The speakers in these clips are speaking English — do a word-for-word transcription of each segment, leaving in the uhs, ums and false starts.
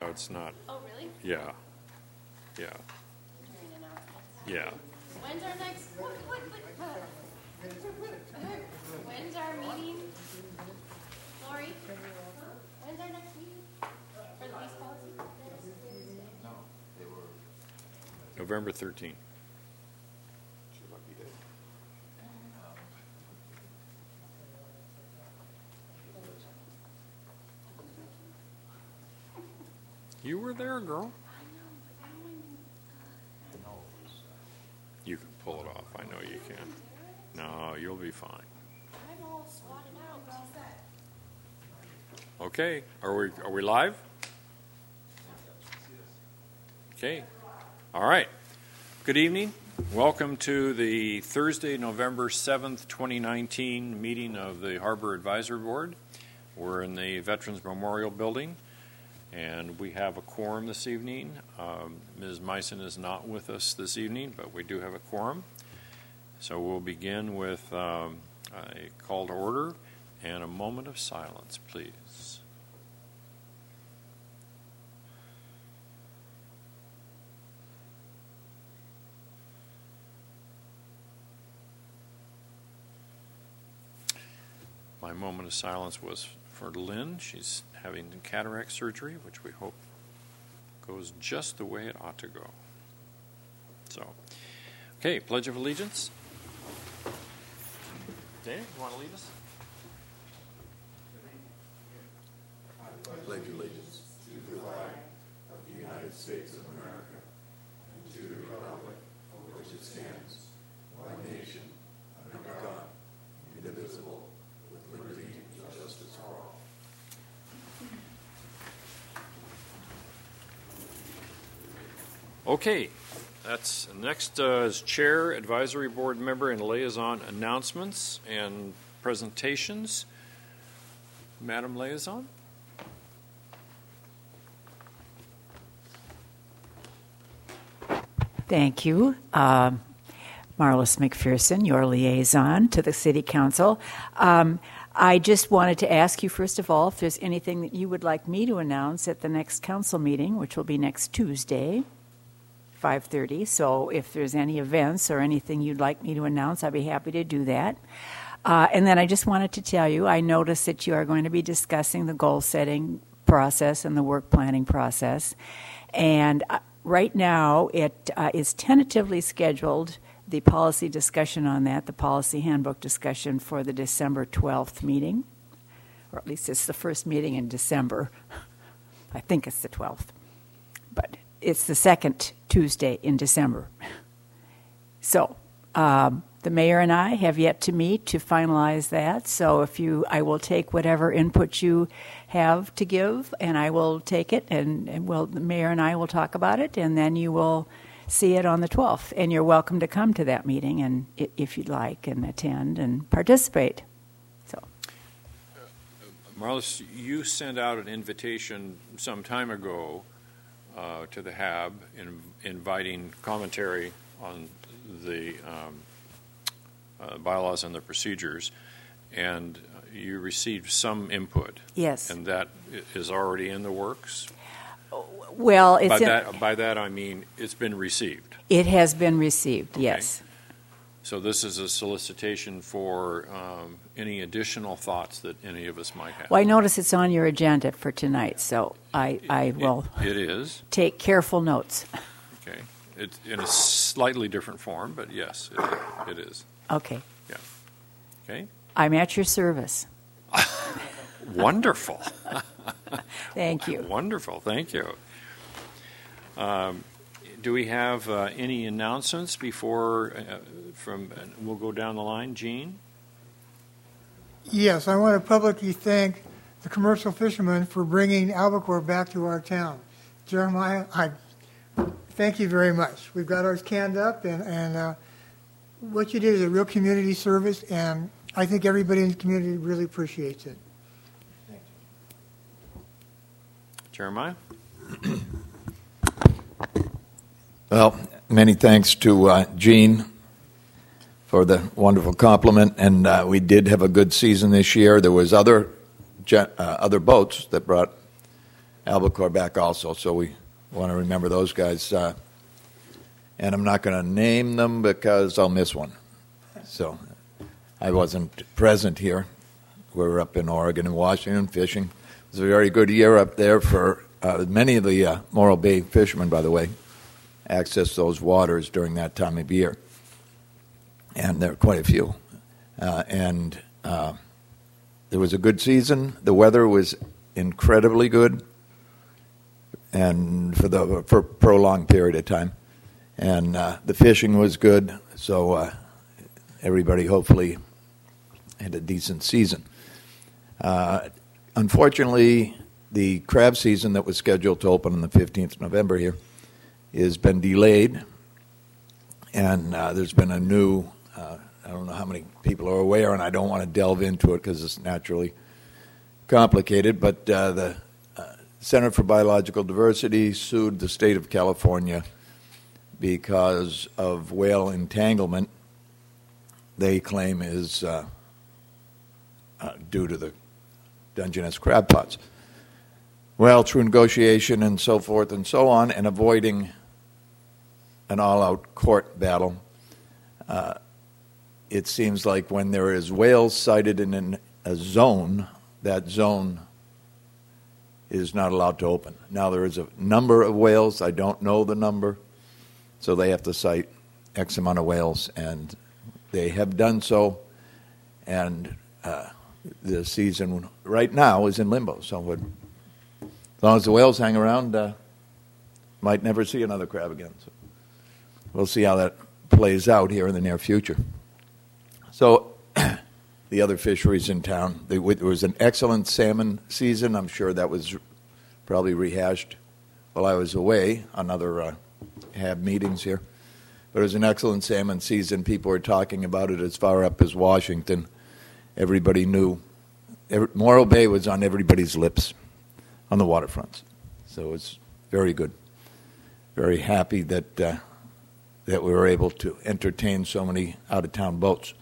it's not. Oh, really? Yeah. Yeah. Yeah. When's our next? What, what, what, uh, when's our meeting, Lori? When's our next meeting for the lease policy? No, they were. November thirteenth. You were there, girl. You can pull it off. I know you can. No, you'll be fine. I'm all swatted out. Okay. Are we are we live? Okay. All right. Good evening. Welcome to the Thursday, November seventh, twenty nineteen meeting of the Harbor Advisory Board. We're in the Veterans Memorial Building. And we have a quorum this evening. Um, Miz Meissen is not with us this evening, but we do have a quorum. So we'll begin with um, a call to order and a moment of silence, please. My moment of silence was for Lynn. She's having cataract surgery, which we hope goes just the way it ought to go. So, okay, Pledge of Allegiance. Dana, you want to lead us? I pledge allegiance to the flag of the United States of America and to the republic for which it stands, one nation, under God, indivisible, with liberty and justice for all. Okay, that's next uh, is Chair, Advisory Board Member, and Liaison announcements and presentations. Madam Liaison. Thank you. Um, Marlis McPherson, your liaison to the City Council. Um, I just wanted to ask you, first of all, if there's anything that you would like me to announce at the next council meeting, which will be next Tuesday, five thirty. So if there's any events or anything you'd like me to announce, I'd be happy to do that. Uh, and then I just wanted to tell you, I noticed that you are going to be discussing the goal-setting process and the work planning process. And uh, right now, it uh, is tentatively scheduled, the policy discussion on that, the policy handbook discussion for the December twelfth meeting, or at least it's the first meeting in December. I think it's the twelfth, but it's the second Tuesday in December. So um, the mayor and I have yet to meet to finalize that. So if you, I will take whatever input you have to give, and I will take it, and, and we'll, the mayor and I will talk about it, and then you will see it on the twelfth. And you're welcome to come to that meeting, and if you'd like, and attend and participate. So, uh, Marlis, you sent out an invitation some time ago uh, to the H A B in, inviting commentary on the um, uh, bylaws and the procedures, and you received some input. Yes. And that is already in the works? Well, it's by in, that, by that I mean it's been received. It has been received, Okay. yes. So this is a solicitation for um, any additional thoughts that any of us might have. Well, I notice it's on your agenda for tonight, so I, I will It, it is. take careful notes. Okay. It's in a slightly different form, but yes, it, it is. Okay. Yeah. Okay. I'm at your service. Wonderful. Thank you. Wonderful. Thank you. Um, do we have uh, any announcements before uh, from, uh, we'll go down the line. Gene? Yes, I want to publicly thank the commercial fishermen for bringing albacore back to our town. Jeremiah, I thank you very much. We've got ours canned up, and, and uh, what you did is a real community service, and I think everybody in the community really appreciates it. Jeremiah? Well, many thanks to uh, Gene for the wonderful compliment, and uh, we did have a good season this year. There was other jet, uh, other boats that brought albacore back also. So we want to remember those guys. Uh, and I'm not going to name them because I'll miss one. So I wasn't present here. We were up in Oregon and Washington fishing. It was a very good year up there for uh, many of the uh, Morro Bay fishermen, by the way, access those waters during that time of year. And there are quite a few. Uh, and uh, there was a good season. The weather was incredibly good, and for the for a prolonged period of time. And uh, the fishing was good, so uh, everybody hopefully had a decent season. Uh, unfortunately, the crab season that was scheduled to open on the fifteenth of November here has been delayed, and uh, there's been a new, uh, I don't know how many people are aware, and I don't want to delve into it because it's naturally complicated, but uh, the uh, Center for Biological Diversity sued the state of California because of whale entanglement they claim is uh, uh, due to the Dungeness crab pots. Well, through negotiation and so forth and so on, and avoiding an all-out court battle, uh, it seems like when there is whales sighted in an, a zone, that zone is not allowed to open. Now, there is a number of whales. I don't know the number. So they have to cite X amount of whales, and they have done so. And uh, the season right now is in limbo. So would, as long as the whales hang around, uh, might never see another crab again. So we'll see how that plays out here in the near future. So the other fisheries in town, there was an excellent salmon season. I'm sure that was probably rehashed while I was away on other uh, have meetings here. But it was an excellent salmon season. People were talking about it as far up as Washington. Everybody knew. Every, Morro Bay was on everybody's lips on the waterfronts. So it was very good. Very happy that uh, that we were able to entertain so many out-of-town boats.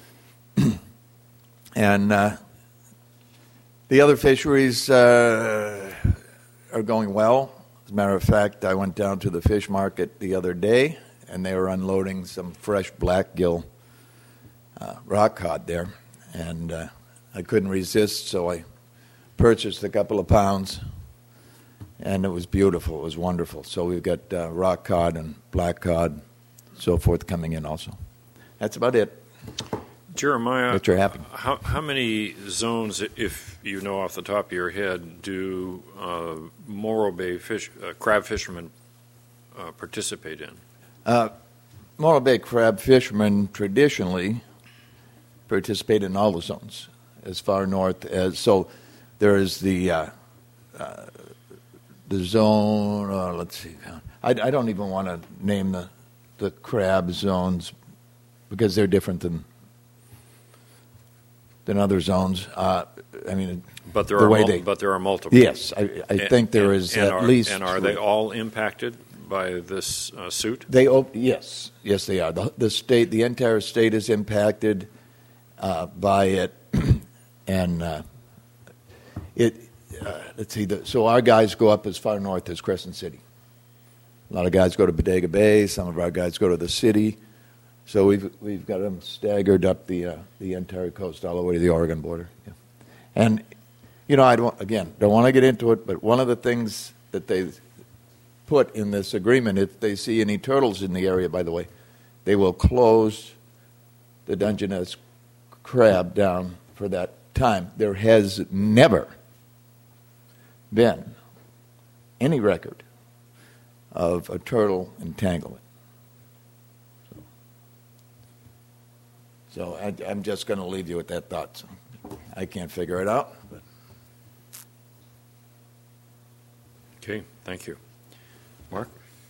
And uh, the other fisheries uh, are going well. As a matter of fact, I went down to the fish market the other day, and they were unloading some fresh blackgill uh, rock cod there. And uh, I couldn't resist, so I purchased a couple of pounds, and it was beautiful. It was wonderful. So we've got uh, rock cod and black cod, so forth, coming in also. That's about it. Jeremiah, But you're happy. How, how many zones, if you know off the top of your head, do uh, Morro Bay fish, uh, crab fishermen uh, participate in? Uh, Morro Bay crab fishermen traditionally participate in all the zones as far north as, so there is the uh, uh, the zone, uh, let's see, I, I don't even want to name the, the crab zones because they're different than than other zones. Uh, I mean, but there the are way mul- they, but there are multiple. Yes, I, I and, think there and, is and at are, least. And are three. they all impacted by this uh, suit? They op- yes, yes, they are. The, the state, the entire state is impacted uh, by it, and uh, it. Uh, let's see. The, so our guys go up as far north as Crescent City. A lot of guys go to Bodega Bay. Some of our guys go to the city. So we've we've got them staggered up the uh, the entire coast all the way to the Oregon border. Yeah. And you know, I don't again don't want to get into it, but one of the things that they put in this agreement, if they see any turtles in the area, by the way, they will close the Dungeness crab down for that time. There has never been any record of a turtle entanglement. So I, I'm just going to leave you with that thought. So I can't figure it out. But. Okay, thank you. Mark?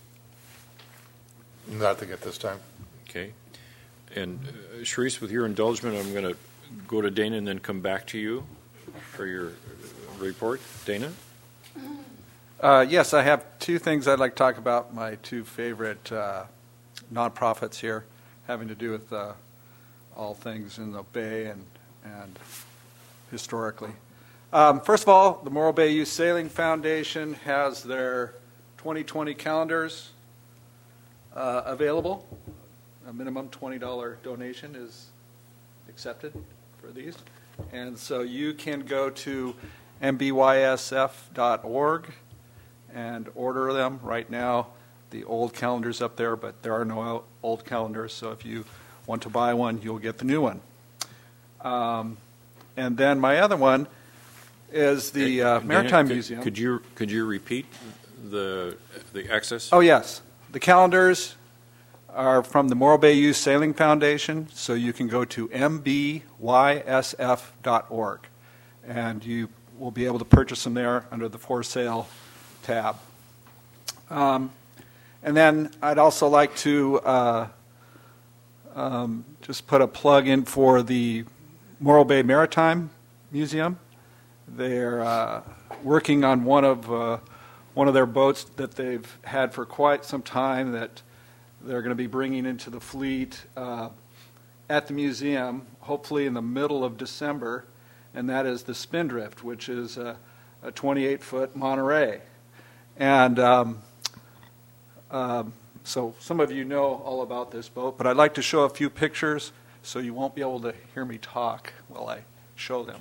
Nothing at this time. Okay. And uh, Sharice, with your indulgement, I'm going to go to Dana and then come back to you for your report. Dana? Uh, yes, I have two things I'd like to talk about, my two favorite uh, nonprofits here, having to do with uh, all things in the Bay and, and historically. Um, first of all, the Morro Bay Youth Sailing Foundation has their twenty twenty calendars uh, available. A minimum twenty dollars donation is accepted for these. And so you can go to m b y s f dot org and order them right now. The old calendar's up there, but there are no old calendars, so if you want to buy one, you'll get the new one. Um, and then my other one is the uh, Dan, Maritime could, Museum. Could you could you repeat the the access? Oh, yes. The calendars are from the Morro Bay Youth Sailing Foundation, so you can go to m b y s f dot org, and you will be able to purchase them there under the For Sale tab. Um, and then I'd also like to uh, um, just put a plug in for the Morro Bay Maritime Museum. They're uh, working on one of uh, one of their boats that they've had for quite some time that they're going to be bringing into the fleet uh, at the museum, hopefully in the middle of December, and that is the Spindrift, which is a, a twenty-eight foot Monterey. And um, um, so some of you know all about this boat, but I'd like to show a few pictures so you won't be able to hear me talk while I show them.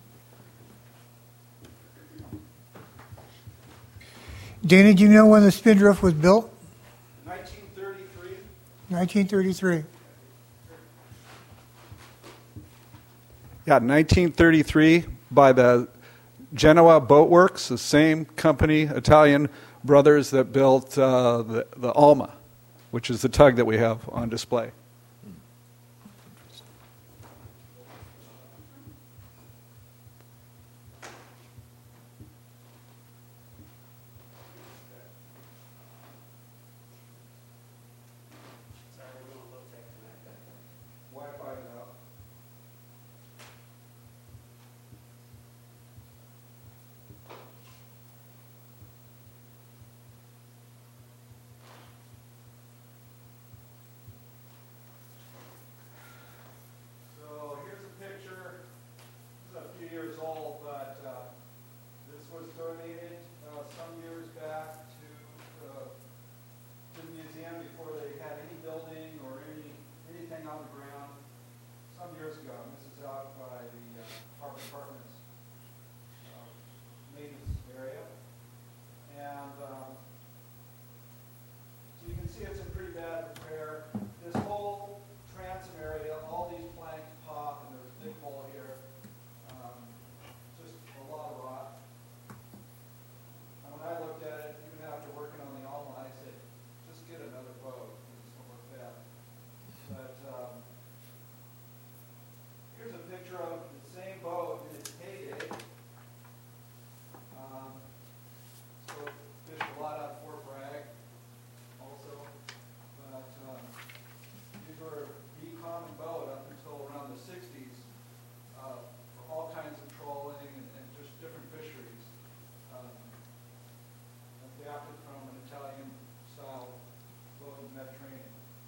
Dana, do you know when the Spindrift was built? nineteen thirty-three. nineteen thirty-three. Yeah, nineteen thirty-three by the Genoa Boat Works, the same company, Italian brothers that built uh, the, the Alma, which is the tug that we have on display. Years old, but uh, this was donated uh, some years back to, uh, to the museum before they had any building or any anything on the ground. Some years ago, and this is out by the uh, Harbor Department's uh, maintenance area, and um, so you can see it's in pretty bad repair. This whole transom area, all these planks pop, and there's a big hole here. I looked at it, even after working on the Alma, I said, just get another boat. This is what we're fed. But um, here's a picture of the same boat in its heyday. Um, so fished a lot out of Fort Bragg also. But um, these were the common boat up until around the sixties uh, for all kinds of trolling and, and just different fisheries. Um, adapted from an Italian-style boat in the Mediterranean.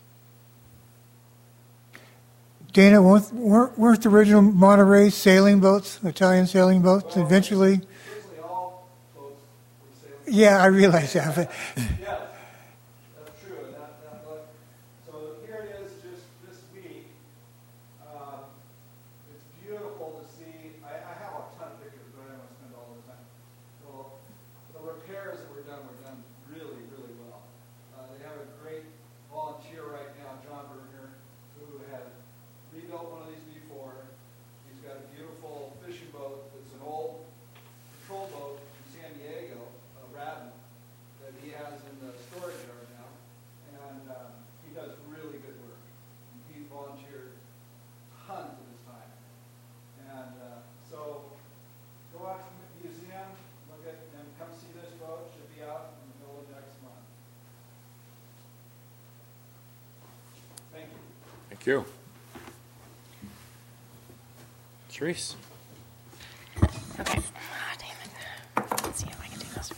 Dana, weren't, weren't, weren't the original Monterey sailing boats, Italian sailing boats, well, eventually? Basically all boats were sailing. Yeah, I realize that. But Yes, that's true. That, that look. So here it is just this week. Um, it's beautiful to see. I, I have a ton of pictures, but I don't want to spend all the time. Well, the repairs that were done were done really, really well. Uh, they have a great volunteer right now, John Berger, who had rebuilt one of these before. He's got a beautiful fishing boat that's an old patrol boat from San Diego, uh, Radden, that he has in the storage yard now. And um, he does really good work. And he volunteered tons of his time. And uh, so go out to the museum, look at, and come see this boat. Should be out in the middle of next month. Thank you. Thank you. Therese. Okay. Ah, damn it. Let's see if I can do this.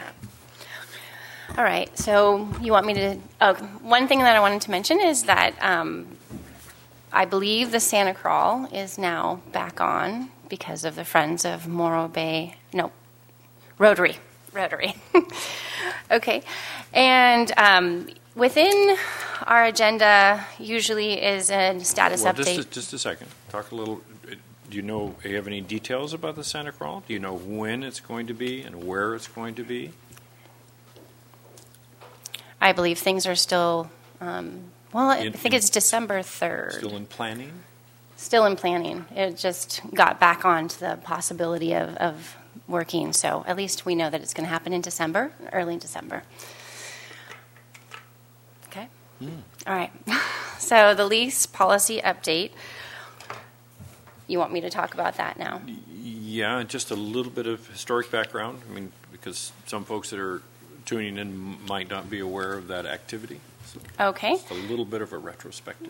All right. So you want me to? Oh, one thing that I wanted to mention is that um, I believe the Santa Crawl is now back on because of the Friends of Morro Bay, no, Rotary, Rotary. Okay, and um, within our agenda usually is a status well, update. Just a, just a second. Talk a little. Do you know? Do you have any details about the Santa Crawl? Do you know when it's going to be and where it's going to be? I believe things are still. Um, well, I In- think in- it's December third. Still in planning? Still in planning. It just got back on to the possibility of, of working. So at least we know that it's going to happen in December, early December. Okay? Mm. All right. So the lease policy update. You want me to talk about that now? Yeah, just a little bit of historic background. I mean, because some folks that are tuning in might not be aware of that activity. So Okay. just a little bit of a retrospective.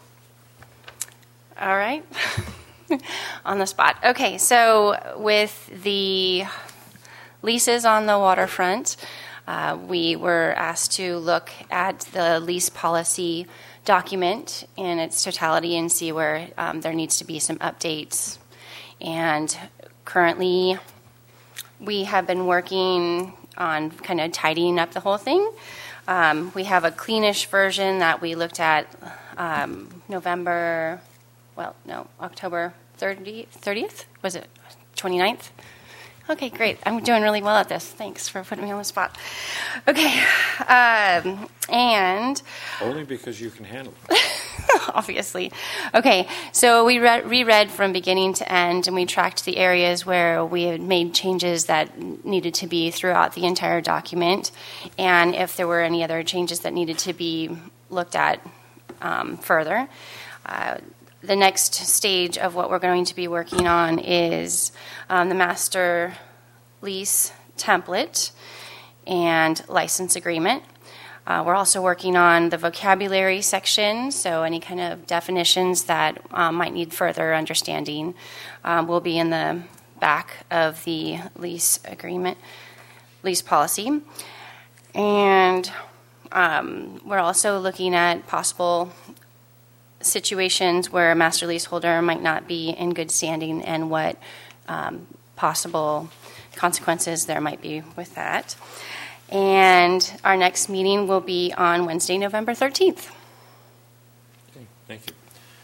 All right. On the spot. Okay, so with the leases on the waterfront, uh, we were asked to look at the lease policy document in its totality and see where um, there needs to be some updates. And currently, we have been working on kind of tidying up the whole thing. Um, we have a cleanish version that we looked at um, November, well, no, October thirtieth, thirtieth? Was it twenty-ninth? Okay, great. I'm doing really well at this. Thanks for putting me on the spot. Okay. Um, and Only because you can handle it. obviously. Okay, so we re- reread from beginning to end, and we tracked the areas where we had made changes that needed to be throughout the entire document, and if there were any other changes that needed to be looked at um, further. Uh, the next stage of what we're going to be working on is um, the master lease template and license agreement. Uh, we're also working on the vocabulary section, so any kind of definitions that um, might need further understanding um, will be in the back of the lease agreement, lease policy. And um, we're also looking at possible situations where a master leaseholder might not be in good standing and what um, possible consequences there might be with that. And our next meeting will be on Wednesday, November thirteenth. Okay, thank you.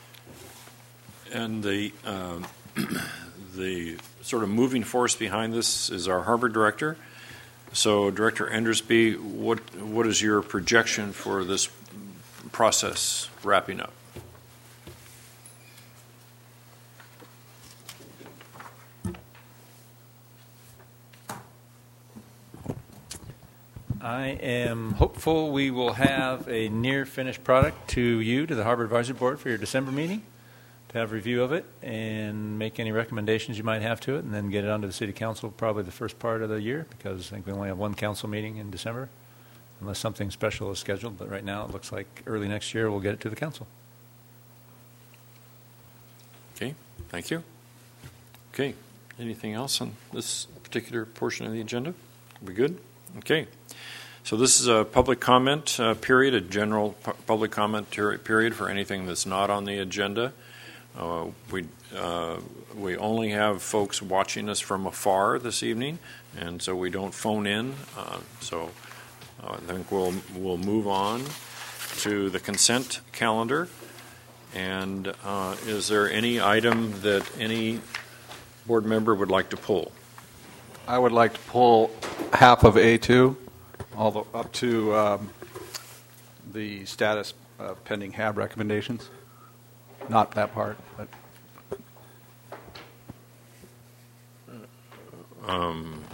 And the um, the sort of moving force behind this is our harbor director. So, Director Endersby, what what is your projection for this process wrapping up? I am hopeful we will have a near finished product to you, to the Harbor Advisory Board, for your December meeting, to have a review of it and make any recommendations you might have to it, and then get it onto the City Council probably the first part of the year, because I think we only have one council meeting in December, unless something special is scheduled. But right now it looks like early next year we'll get it to the council. Okay, thank you. Okay, anything else on this particular portion of the agenda? We good? Okay. So this is a public comment uh, period, a general pu- public comment ter- period for anything that's not on the agenda. Uh, we uh, we only have folks watching us from afar this evening, and so we don't phone in. Uh, so uh, I think we'll we'll move on to the consent calendar. And uh, is there any item that any board member would like to pull? I would like to pull half of A two, all the, up to um, the status uh, pending H A B recommendations. Not that part, but Um,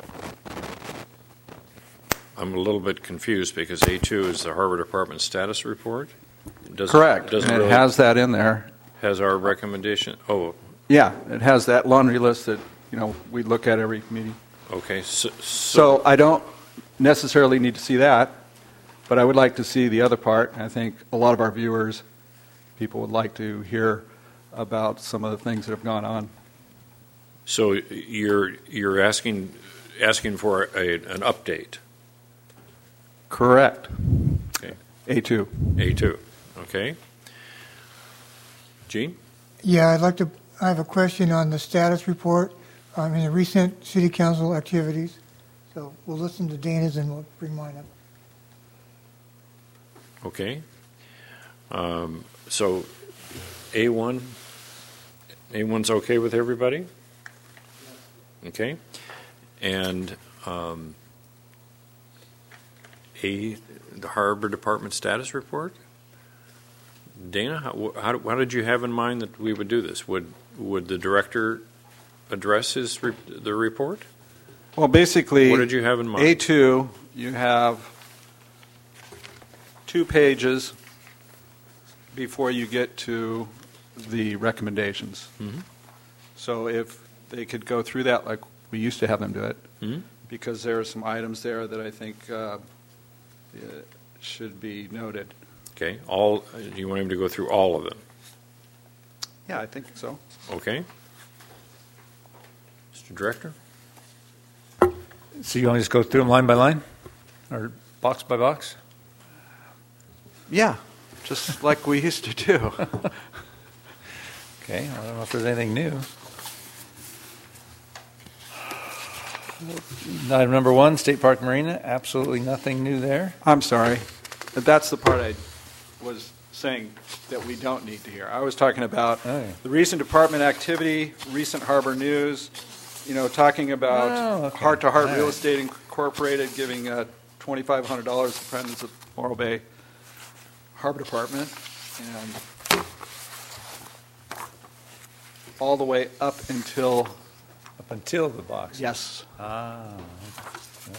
I'm a little bit confused because A two is the Harbor Department status report. It doesn't- correct. Doesn't And it really has that in there. has our recommendation. Oh, Yeah, it has that laundry list that, you know, we look at every meeting. okay. So, so, So I don't necessarily need to see that, but I would like to see the other part. I think a lot of our viewers, people would like to hear about some of the things that have gone on. so you're you're asking asking for a, an update. Correct. Okay. A two. A two. Okay. Gene? Yeah, I'd like to I have a question on the status report um, in the recent city council activities. So we'll listen to Dana's and we'll bring mine up. Okay. Um, so A one, A one's okay with everybody? Okay. And um, A, the Harbor Department status report? Dana, how, how, how did you have in mind that we would do this? Would would the director address his re, the report? Well, basically, What did you have in mind? A two, you have two pages before you get to the recommendations. Mhm. So if they could go through that like we used to have them do it, Mhm. because there are some items there that I think uh, uh, should be noted. Okay. All you want him to go through all of them? Yeah, I think so. Okay. Mister Director? So you want to just go through them line by line? Or box by box? Yeah, just like we used to do. Okay, I don't know if there's anything new. Item number one, State Park Marina, absolutely nothing new there. I'm sorry. That's the part I was saying that we don't need to hear. I was talking about Oh, yeah. the recent department activity, recent harbor news, you know, talking about Oh, okay. Heart to Heart All Real right. Estate Incorporated giving uh, twenty-five hundred dollars to Friends of Morro Bay Harbor Department, and all the way up until, Up until the box. yes. Ah. okay.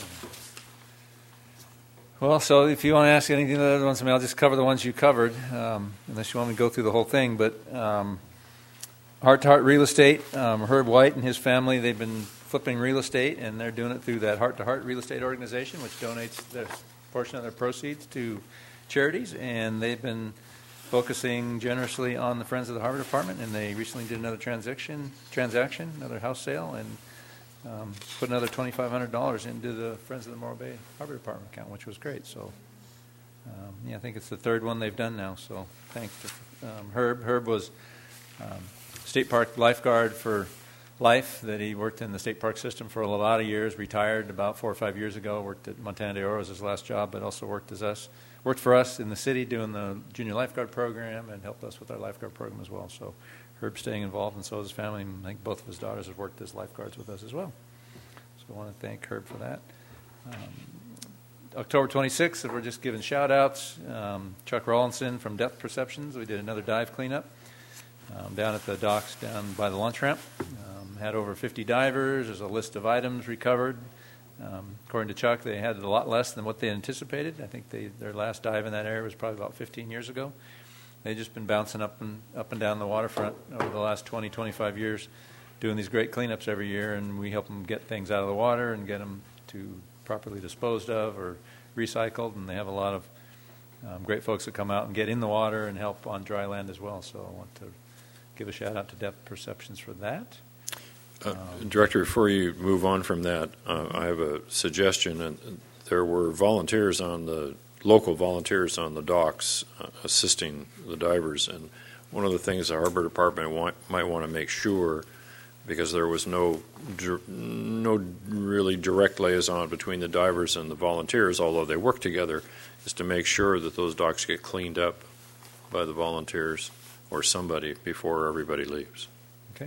Well, so if you want to ask anything of the other ones, I mean, I'll just cover the ones you covered, um, unless you want me to go through the whole thing. But um, Heart to Heart Real Estate, um, Herb White and his family, they've been flipping real estate, and they're doing it through that Heart to Heart Real Estate organization, which donates their portion of their proceeds to charities. And they've been focusing generously on the Friends of the Harbor Department, and they recently did another transaction, transaction, another house sale, and um, put another twenty-five hundred dollars into the Friends of the Morro Bay Harbor Department account, which was great. So, um, yeah, I think it's the third one they've done now. So, thanks to um, Herb. Herb was um, state park lifeguard for life. That he worked in the state park system for a lot of years. Retired about four or five years ago. Worked at Montana de Oro as his last job, but also worked as us. Worked for us in the city doing the junior lifeguard program and helped us with our lifeguard program as well. So Herb's staying involved, and so is his family. And I think both of his daughters have worked as lifeguards with us as well. So I want to thank Herb for that. Um, October twenty-sixth, we're just giving shout-outs. Um, Chuck Rawlinson from Depth Perceptions. We did another dive cleanup um, down at the docks down by the launch ramp. Um, had over fifty divers. There's a list of items recovered. Um, according to Chuck, they had a lot less than what they anticipated. I think they, their last dive in that area was probably about fifteen years ago. They've just been bouncing up and up and down the waterfront over the last twenty, twenty-five years, doing these great cleanups every year, and we help them get things out of the water and get them to properly disposed of or recycled. And they have a lot of um, great folks that come out and get in the water and help on dry land as well. So I want to give a shout out to Depth Perceptions for that. Uh, Director, before you move on from that, uh, I have a suggestion. And there were volunteers on the local volunteers on the docks uh, assisting the divers, and one of the things the Harbor Department want, might want to make sure, because there was no no really direct liaison between the divers and the volunteers, although they work together, is to make sure that those docks get cleaned up by the volunteers or somebody before everybody leaves. Okay.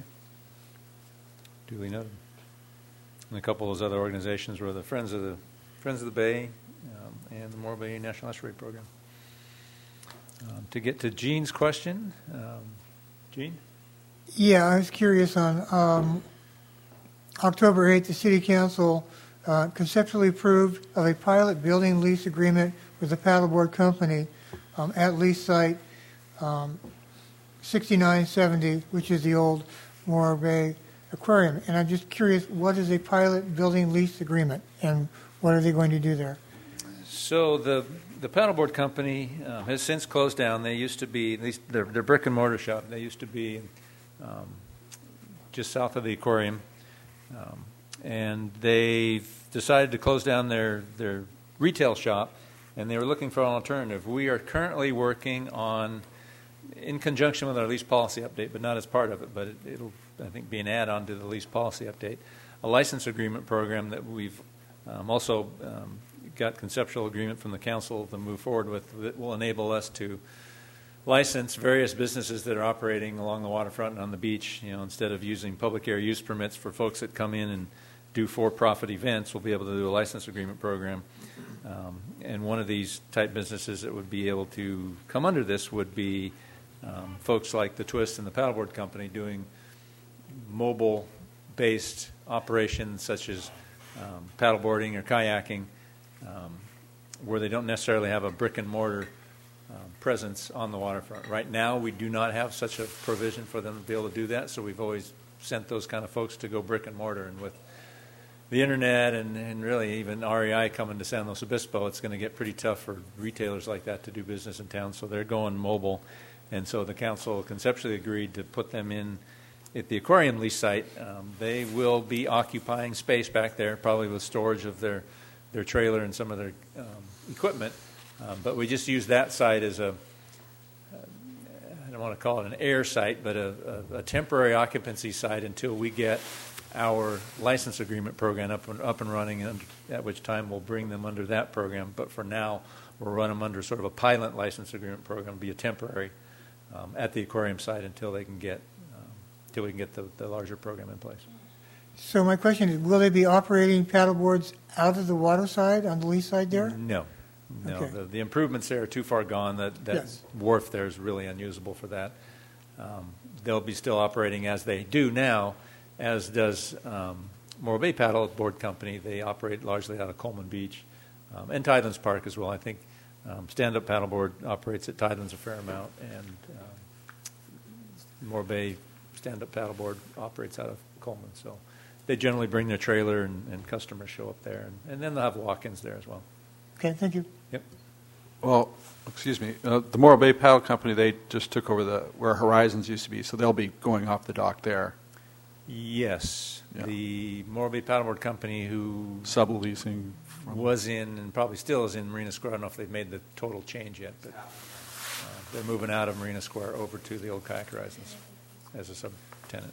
Duly noted. And a couple of those other organizations were the Friends of the Friends of the Bay um, and the Morro Bay National Estuary Program. Um, to get to Gene's question, um, Gene? Yeah, I was curious on um, October eighth, the City Council uh, conceptually approved of a pilot building lease agreement with the paddleboard company um, at lease site um, sixty-nine seventy, which is the old Morro Bay Aquarium. And I'm just curious, what is a pilot building lease agreement, and what are they going to do there? So the the paddleboard company uh, has since closed down. They used to be, at least their, their brick and mortar shop, they used to be um, just south of the aquarium. Um, and they decided to close down their, their retail shop, and they were looking for an alternative. We are currently working on in conjunction with our lease policy update, but not as part of it, but it, it'll, I think, be an add-on to the lease policy update, a license agreement program that we've um, also um, got conceptual agreement from the council to move forward with that will enable us to license various businesses that are operating along the waterfront and on the beach. You know, instead of using public area use permits for folks that come in and do for-profit events, we'll be able to do a license agreement program. Um, and one of these type businesses that would be able to come under this would be um, folks like the Twist and the Paddleboard Company doing mobile-based operations such as um, paddleboarding or kayaking, um, where they don't necessarily have a brick-and-mortar um, presence on the waterfront. Right now, we do not have such a provision for them to be able to do that, so we've always sent those kind of folks to go brick-and-mortar. And with the internet and, and really even R E I coming to San Luis Obispo, it's going to get pretty tough for retailers like that to do business in town, so they're going mobile. And so the council conceptually agreed to put them in at the aquarium lease site. Um, they will be occupying space back there, probably with storage of their, their trailer and some of their um, equipment. Um, but we just use that site as a, I don't want to call it an air site, but a, a, a temporary occupancy site until we get our license agreement program up and, up and running, and at which time we'll bring them under that program. But for now, we'll run them under sort of a pilot license agreement program, be a temporary um, at the aquarium site until they can get, um, until we can get the, the larger program in place. So my question is, will they be operating paddleboards out of the water side, on the lee side there? No. No, Okay. the, the improvements there are too far gone. That, that Yes. wharf there is really unusable for that. Um, they'll be still operating as they do now, as does um, Morro Bay Paddle Board Company. They operate largely out of Coleman Beach um, and Tidelands Park as well. I think um, Stand Up Paddleboard operates at Tidelands a fair amount, and um, Morro Bay Stand Up Paddleboard operates out of Coleman. So they generally bring their trailer, and, and customers show up there, and, and then they'll have walk-ins there as well. Okay, thank you. Yep. Well, excuse me, uh, the Morro Bay Paddle Company, they just took over the where Horizons used to be, so they'll be going off the dock there. Yes. Yeah. The Morro Bay Paddleboard Company, who Subleasing. From, was in and probably still is in Marina Square. I don't know if they've made the total change yet, but uh, they're moving out of Marina Square over to the old Kayak Horizons as a subtenant.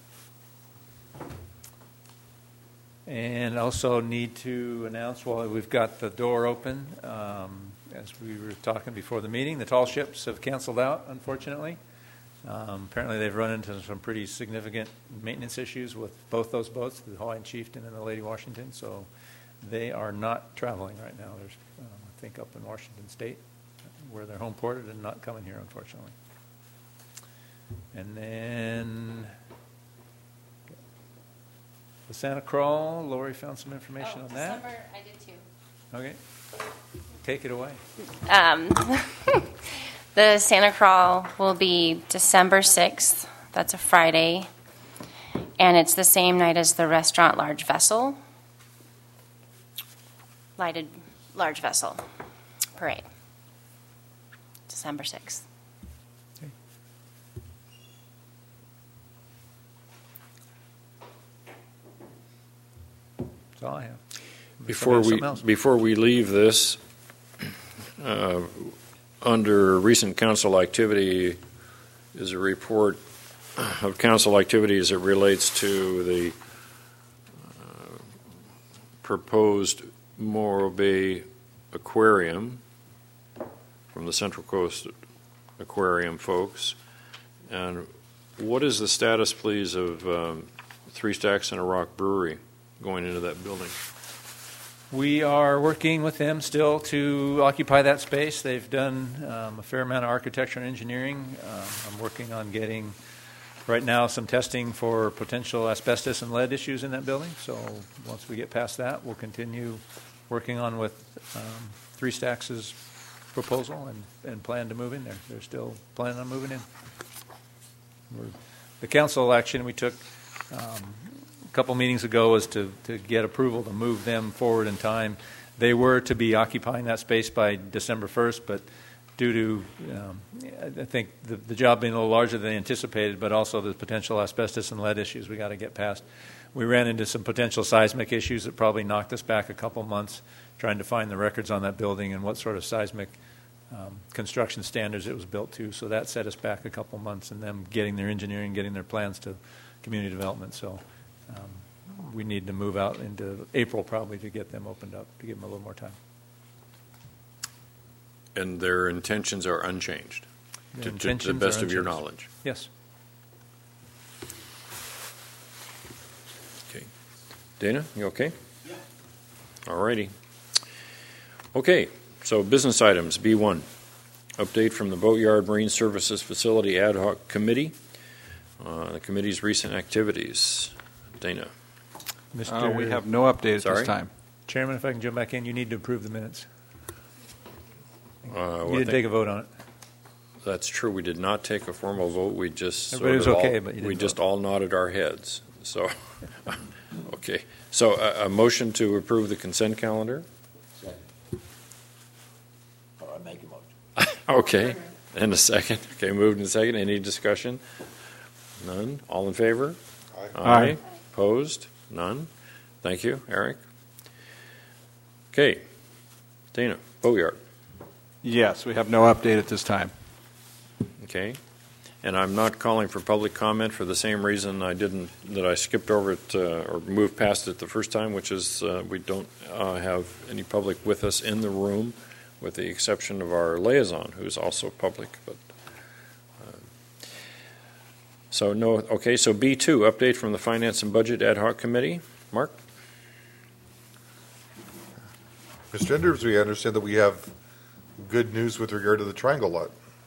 And also need to announce, while we've got the door open, um, as we were talking before the meeting, the tall ships have canceled out, unfortunately. Um, apparently they've run into some pretty significant maintenance issues with both those boats, the Hawaiian Chieftain and the Lady Washington, so they are not traveling right now. They're, um, I think, up in Washington State, where they're home ported, and not coming here, unfortunately. And then the Santa Crawl, Lori found some information oh, on that. December, I did too. Okay. Take it away. Um, the Santa Crawl will be December sixth. That's a Friday. And it's the same night as the restaurant Large Vessel. Lighted Large Vessel Parade. December sixth. Okay. That's all I have. Before we, before we leave this, uh, under recent council activity is a report of council activity as it relates to the uh, proposed Morro Bay Aquarium from the Central Coast Aquarium folks. And what is the status, please, of um, Three Stacks and a Rock Brewery going into that building? We are working with them still to occupy that space. They've done um, a fair amount of architecture and engineering. Um, I'm working on getting, right now, some testing for potential asbestos and lead issues in that building. So once we get past that, we'll continue working on with um, Three Stacks' proposal and, and plan to move in there. They're still planning on moving in. We're, the council action we took um, a couple meetings ago was to, to get approval to move them forward in time. They were to be occupying that space by December first, but due to, um, I think, the, the job being a little larger than anticipated, but also the potential asbestos and lead issues we got to get past, we ran into some potential seismic issues that probably knocked us back a couple months trying to find the records on that building and what sort of seismic um, construction standards it was built to. So that set us back a couple months in them getting their engineering, getting their plans to community development. So um, we need to move out into April probably to get them opened up, to give them a little more time. And their intentions are unchanged, Their to, to intentions the best are of your unchanged. knowledge. Yes. Okay. Dana, you okay? Yeah. All righty. Okay, so business items, B one. Update from the Boatyard Marine Services Facility Ad Hoc Committee. Uh, the committee's recent activities. Dana. Mister Uh, we have no update at Sorry? this time. Chairman, if I can jump back in, you need to approve the minutes. Uh, You well, I need to think take a vote on it. that's true. We did not take a formal vote. We just sort Everybody was of okay, all, but you we didn't just vote. all nodded our heads. So, okay. So a, a motion to approve the consent calendar. Okay, and a second. Okay, moved and second. Any discussion? None. All in favor? Aye. Aye. Opposed? None. Thank you, Eric. Okay, Dana, Boatyard. Yes, we have no update at this time. Okay, and I'm not calling for public comment for the same reason I didn't that I skipped over it uh, or moved past it the first time, which is uh, we don't uh, have any public with us in the room, with the exception of our liaison, who's also public. But uh, so no. Okay, so B two, update from the Finance and Budget Ad Hoc Committee. Mark. Mister Enders, we understand that we have good news with regard to the Triangle lot,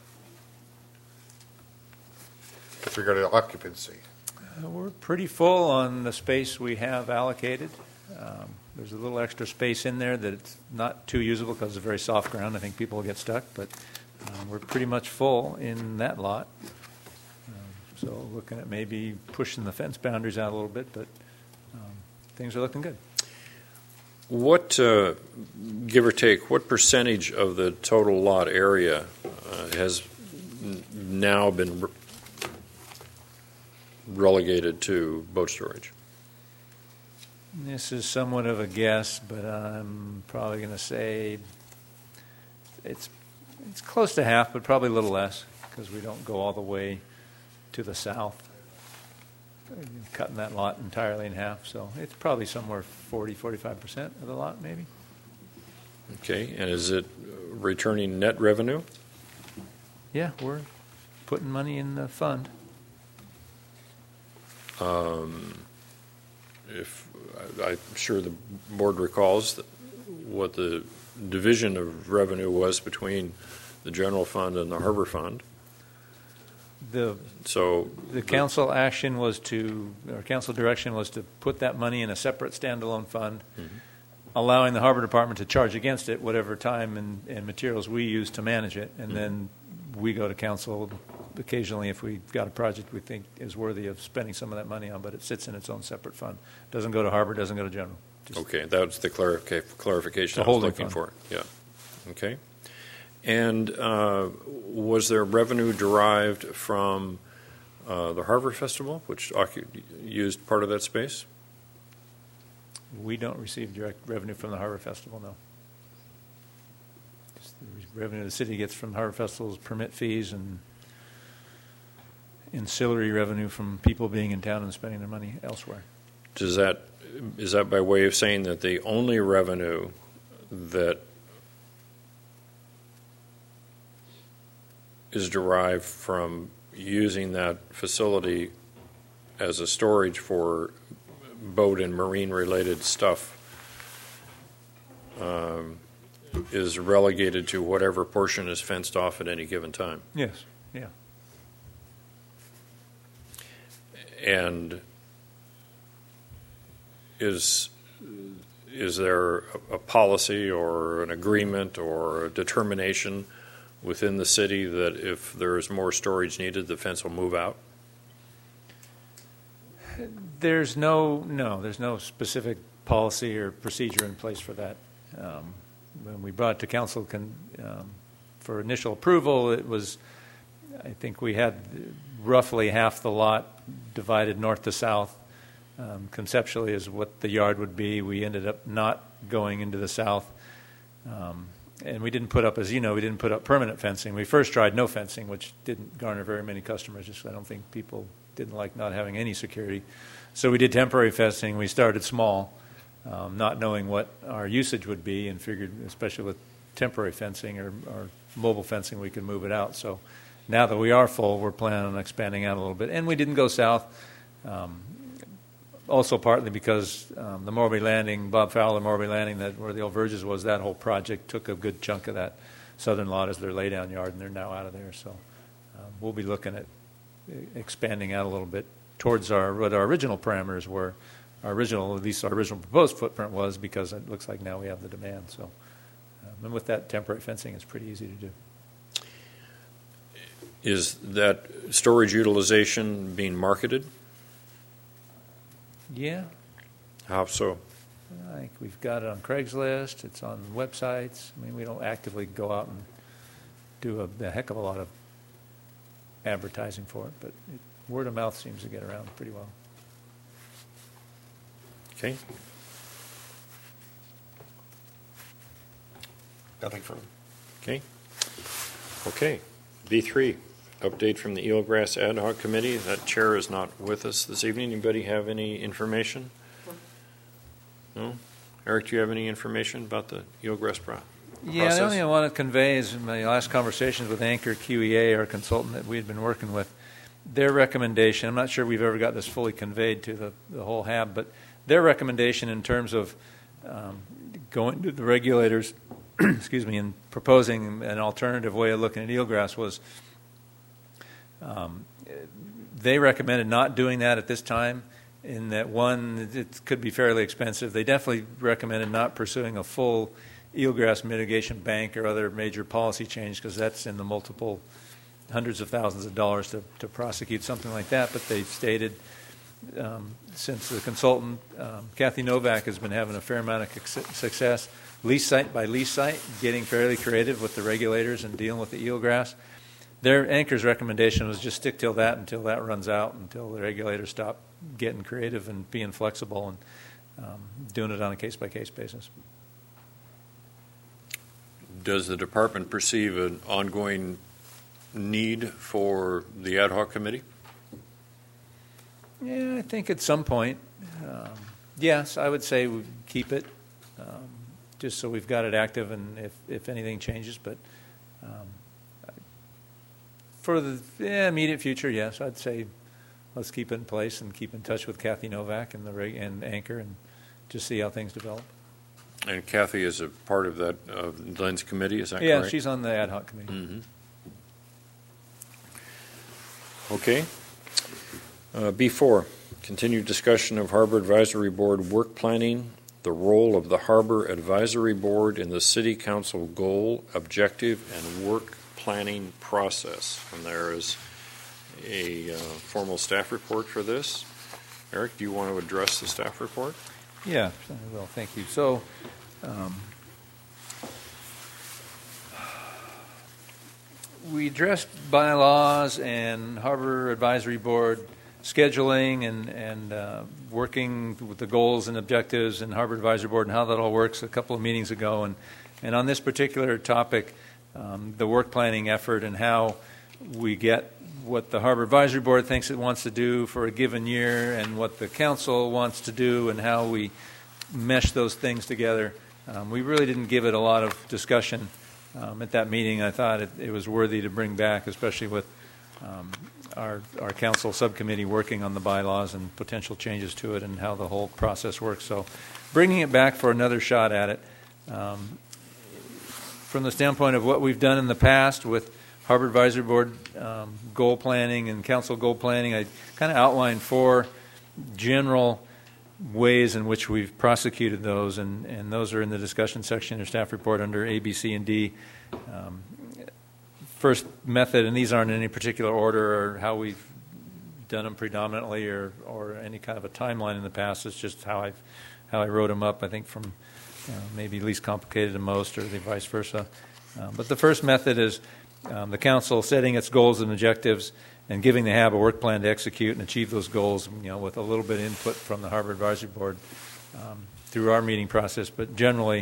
with regard to occupancy. Uh, We're pretty full on the space we have allocated. Um, There's a little extra space in there that's not too usable because it's very soft ground. I think people will get stuck, but um, we're pretty much full in that lot. Um, So looking at maybe pushing the fence boundaries out a little bit, but um, things are looking good. What, uh, give or take, what percentage of the total lot area uh, has n- now been re- relegated to boat storage? This is somewhat of a guess, but I'm probably going to say it's it's close to half, but probably a little less because we don't go all the way to the south, cutting that lot entirely in half. So it's probably somewhere forty, forty-five percent of the lot, maybe. Okay, and is it returning net revenue? Yeah, we're putting money in the fund. Um, if I, I'm sure the board recalls that what the division of revenue was between the general fund and the harbor fund. The So the council action was to, or council direction was to put that money in a separate standalone fund, Mhm. allowing the harbor department to charge against it whatever time and, and materials we use to manage it, and then we go to council occasionally if we've got a project we think is worthy of spending some of that money on, but it sits in its own separate fund. Doesn't go to harbor, doesn't go to general. Just Okay, that's the clarica- clarification The I was holding looking fund. for. Yeah. Okay. And uh, was there revenue derived from uh, the Harbor Festival, which occu- used part of that space? We don't receive direct revenue from the Harbor Festival, no. Just the revenue the city gets from Harbor Festival's permit fees and ancillary revenue from people being in town and spending their money elsewhere. Does that is that by way of saying that the only revenue that is derived from using that facility as a storage for boat and marine related stuff um, is relegated to whatever portion is fenced off at any given time? Yes, yeah. And is is there a, a policy or an agreement or a determination within the city that if there is more storage needed, the fence will move out? There's no, no, there's no specific policy or procedure in place for that. Um, when we brought it to council con, um, for initial approval, it was, I think we had roughly half the lot divided north to south. Um, conceptually is what the yard would be. We ended up not going into the south. Um, and we didn't put up, as you know, we didn't put up permanent fencing. We first tried no fencing, which didn't garner very many customers. Just I don't think people didn't like not having any security. So we did temporary fencing. We started small, um, not knowing what our usage would be, and figured, especially with temporary fencing or, or mobile fencing, we could move it out. So now that we are full, we're planning on expanding out a little bit. And we didn't go south, um, also partly because um, the Morby Landing, Bob Fowler Morby Landing, that where the old Verges was, that whole project took a good chunk of that southern lot as their laydown yard, and they're now out of there. So um, we'll be looking at expanding out a little bit towards our what our original parameters were. Our original, at least our original proposed footprint was, because it looks like now we have the demand. So, um, and with that temporary fencing, it's pretty easy to do. Is that storage utilization being marketed? Yeah. How so? I think we've got it on Craigslist. It's on websites. I mean, we don't actively go out and do a, a heck of a lot of advertising for it, but it, word of mouth seems to get around pretty well. Okay. Nothing further. Okay. Okay. B three, update from the Eelgrass Ad Hoc Committee. That chair is not with us this evening. Anybody have any information? No? Eric, do you have any information about the Eelgrass pro- process? Yeah, the only thing I want to convey is in my last conversations with Anchor Q E A, our consultant that we had been working with, their recommendation, I'm not sure we've ever got this fully conveyed to the, the whole H A B, but their recommendation in terms of um, going to the regulators, excuse me, and proposing an alternative way of looking at eelgrass was um, they recommended not doing that at this time, in that, one, it could be fairly expensive. They definitely recommended not pursuing a full eelgrass mitigation bank or other major policy change, because that's in the multiple hundreds of thousands of dollars to, to prosecute something like that. But they stated, um, since the consultant, um, Kathy Novak, has been having a fair amount of success, lease site by lease site, getting fairly creative with the regulators and dealing with the eelgrass. Their Anchor's recommendation was just stick till that until that runs out, until the regulators stop getting creative and being flexible and um, doing it on a case-by-case basis. Does the department perceive an ongoing need for the ad hoc committee? Yeah, I think at some point, um, yes, I would say we keep it, um, just so we've got it active, and if, if anything changes. But um, for the yeah, immediate future, yes, I'd say let's keep it in place and keep in touch with Kathy Novak and the reg- and Anchor, and just see how things develop. And Kathy is a part of that uh, Glenn's committee, is that yeah, correct? Yeah, she's on the ad hoc committee. Mm-hmm. Okay. Uh, B four, continued discussion of Harbor Advisory Board work planning, the role of the Harbor Advisory Board in the City Council goal, objective, and work planning process. And there is a uh, formal staff report for this. Eric, do you want to address the staff report? Yeah, well, thank you. So, um, we addressed bylaws and Harbor Advisory Board scheduling and, and uh, working with the goals and objectives and Harbor Advisory Board and how that all works a couple of meetings ago. And, and on this particular topic, um, the work planning effort and how we get what the Harbor Advisory Board thinks it wants to do for a given year and what the council wants to do and how we mesh those things together. Um, we really didn't give it a lot of discussion um, at that meeting. I thought it, it was worthy to bring back, especially with um, our, our council subcommittee working on the bylaws and potential changes to it and how the whole process works. So bringing it back for another shot at it. Um, from the standpoint of what we've done in the past with Harbor Advisory Board um, goal planning and council goal planning, I kind of outlined four general ways in which we've prosecuted those, and, and those are in the discussion section of your staff report under A, B, C, and D. Um, first method, and these aren't in any particular order or how we've done them predominantly or, or any kind of a timeline in the past. It's just how, I've, how I wrote them up, I think, from uh, maybe least complicated to most or the vice versa. Uh, but the first method is Um, the council setting its goals and objectives and giving the H A B a work plan to execute and achieve those goals, you know, with a little bit of input from the Harbor Advisory Board um, through our meeting process. But generally,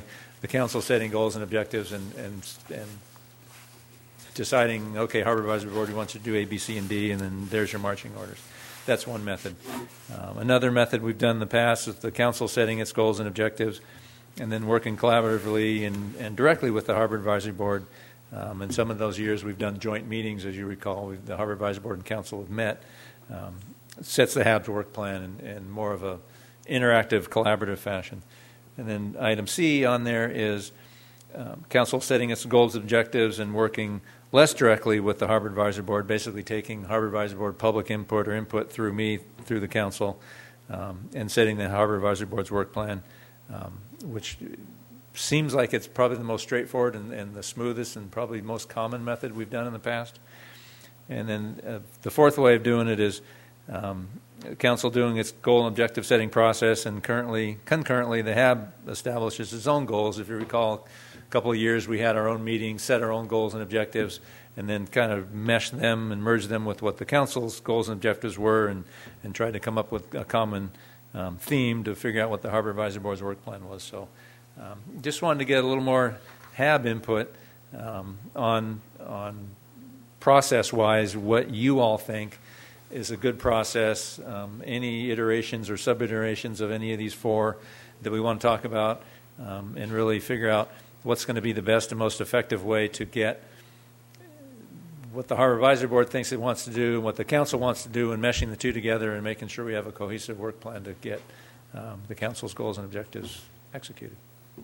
the council setting goals and objectives and, and, and deciding, okay, Harbor Advisory Board, we want you to do A, B, C, and D, and then there's your marching orders. That's one method. Um, another method we've done in the past is the council setting its goals and objectives and then working collaboratively and, and directly with the Harbor Advisory Board. Um, in some of those years, we've done joint meetings, as you recall. We've, the Harbor Advisory Board and council have met. Um, sets the H A B's work plan in, in more of a interactive, collaborative fashion. And then item C on there is um, council setting its goals and objectives and working less directly with the Harbor Advisory Board, basically taking Harbor Advisory Board public input or input through me, through the council, um, and setting the Harbor Advisory Board's work plan, um, which seems like it's probably the most straightforward and, and the smoothest and probably most common method we've done in the past. And then uh, the fourth way of doing it is um, council doing its goal and objective setting process, and currently, concurrently, the H A B establishes its own goals. If you recall, a couple of years we had our own meetings, set our own goals and objectives, and then kind of mesh them and merge them with what the council's goals and objectives were, and, and try to come up with a common um, theme to figure out what the Harbor Advisory Board's work plan was. So um, just wanted to get a little more H A B input um, on on process-wise what you all think is a good process, um, any iterations or sub-iterations of any of these four that we want to talk about, um, and really figure out what's going to be the best and most effective way to get what the Harbor Advisory Board thinks it wants to do and what the council wants to do, and meshing the two together and making sure we have a cohesive work plan to get um, the council's goals and objectives executed.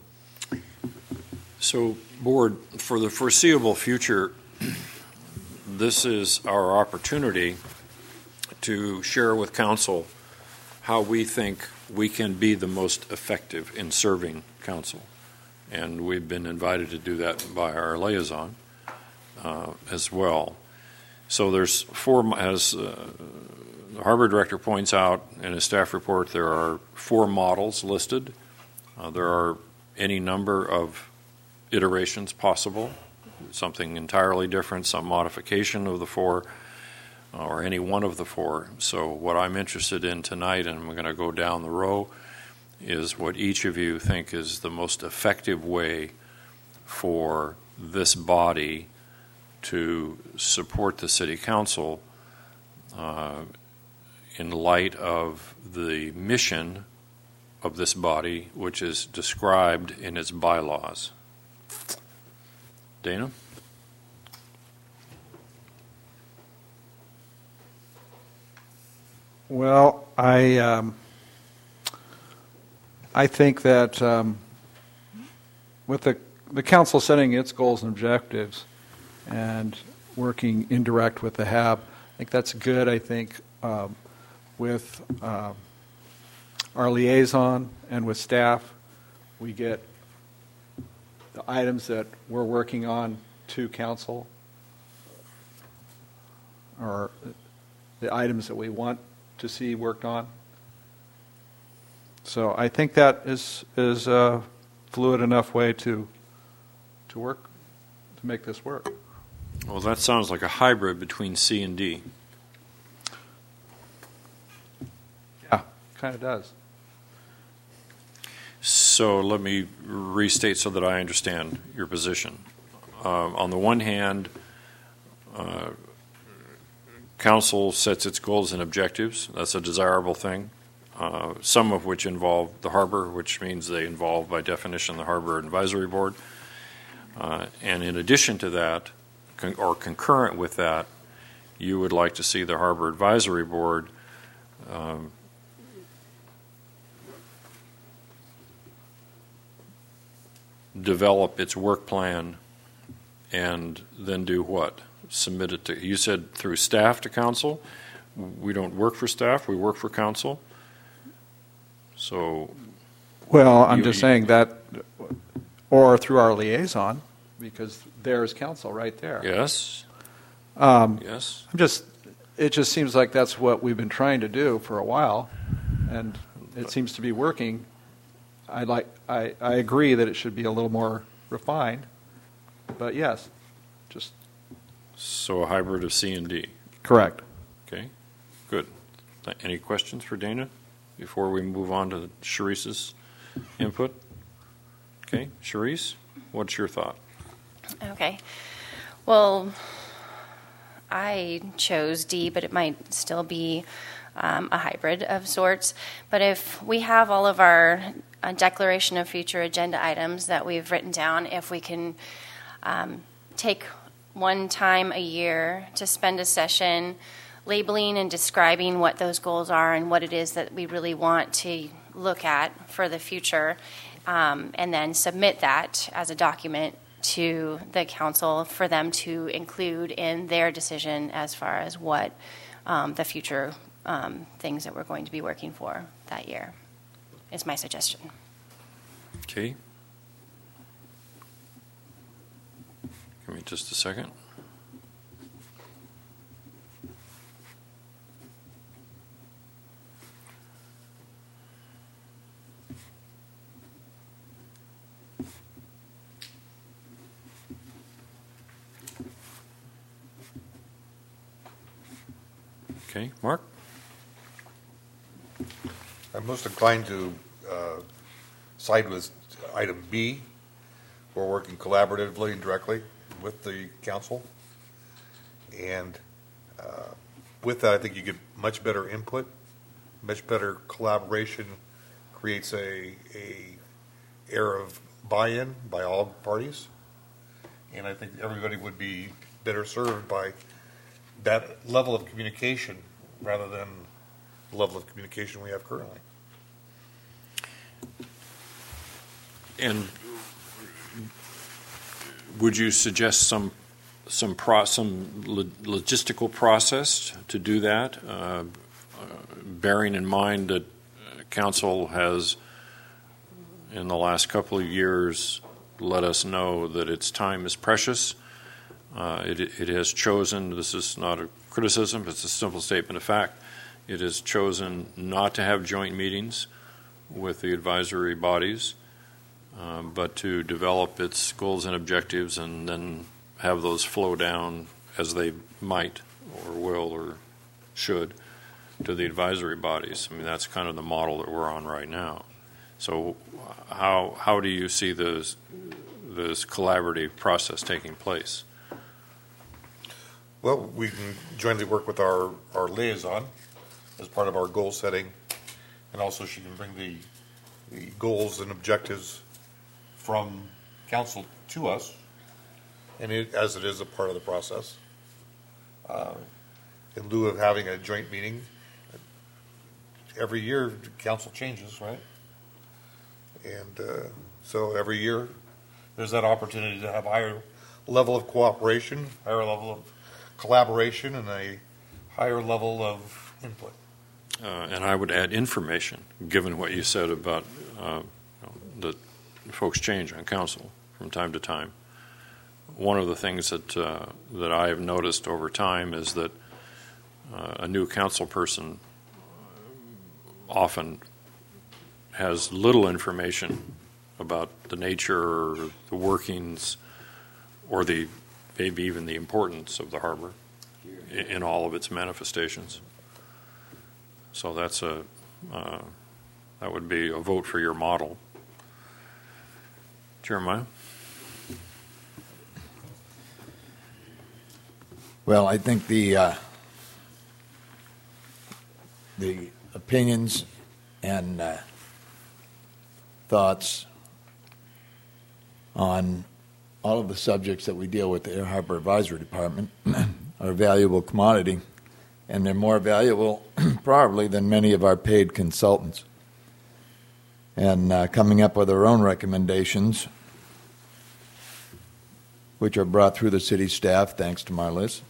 So, Board, for the foreseeable future, this is our opportunity to share with council how we think we can be the most effective in serving council. And we've been invited to do that by our liaison uh, as well. So there's four, as uh, the Harbor Director points out in his staff report, there are four models listed. Uh, there are any number of iterations possible, something entirely different, some modification of the four, or any one of the four. So what I'm interested in tonight, and we're going to go down the row, is what each of you think is the most effective way for this body to support the City Council uh, in light of the mission of this body, which is described in its bylaws. Dana? Well, I um, I think that um, with the the council setting its goals and objectives and working indirect with the H A B, I think that's good. I think um, with um, our liaison and with staff, we get the items that we're working on to council, or the items that we want to see worked on. So I think that is is a fluid enough way to to work to make this work. Well, that sounds like a hybrid between C and D. Yeah, kind of does. So let me restate so that I understand your position. Uh, on the one hand, uh, Council sets its goals and objectives. That's a desirable thing, uh, some of which involve the harbor, which means they involve, by definition, the Harbor Advisory Board. Uh, and in addition to that, con- or concurrent with that, you would like to see the Harbor Advisory Board um, develop its work plan and then do what? Submit it to, you said through staff to council. We don't work for staff, we work for council. So, well, I'm you, just you, saying that, or through our liaison, because there's council right there. Yes. Um, yes. I'm just. It just seems like that's what we've been trying to do for a while, and it seems to be working. I like. I, I agree that it should be a little more refined, but yes, just. So a hybrid of C and D. Correct. Okay, good. Any questions for Dana before we move on to Sharice's input? Okay, Charisse, what's your thought? Okay. Well, I chose D, but it might still be um, a hybrid of sorts. But if we have all of our uh, declaration of future agenda items that we've written down, if we can um, take one time a year to spend a session labeling and describing what those goals are and what it is that we really want to look at for the future, um, and then submit that as a document to the council for them to include in their decision as far as what um, the future um, things that we're going to be working for that year is my suggestion. Okay. Give me just a second. Okay, Mark? I'm most inclined to uh, side with item B. We're working collaboratively and directly with the council. And uh, with that, I think you get much better input, much better collaboration, creates a, a air of buy-in by all parties. And I think everybody would be better served by that level of communication rather than the level of communication we have currently. And would you suggest some some pro, some lo- logistical process to do that, uh, uh, bearing in mind that council has, in the last couple of years, let us know that its time is precious. Uh, it, it has chosen, this is not a criticism, it's a simple statement of fact, it has chosen not to have joint meetings with the advisory bodies, um, but to develop its goals and objectives and then have those flow down as they might or will or should to the advisory bodies. I mean, that's kind of the model that we're on right now. So how how do you see this, this collaborative process taking place? Well, we can jointly work with our, our liaison as part of our goal setting, and also she can bring the, the goals and objectives from council to us, and it, as it is a part of the process. Uh, in lieu of having a joint meeting, every year council changes, right? And uh, so every year there's that opportunity to have a higher level of cooperation, higher level of collaboration, and a higher level of input. Uh, and I would add information, given what you said about uh, you know, that folks change on council from time to time. One of the things that uh, that I have noticed over time is that uh, a new council person often has little information about the nature or the workings or the maybe even the importance of the harbor in, in all of its manifestations. So that's a uh, that would be a vote for your model. Jeremiah? Well, I think the uh, the opinions and uh, thoughts on all of the subjects that we deal with the Air Harbor Advisory Department are a valuable commodity, and they're more valuable probably than many of our paid consultants. And uh, coming up with our own recommendations, which are brought through the city staff, thanks to Marlis,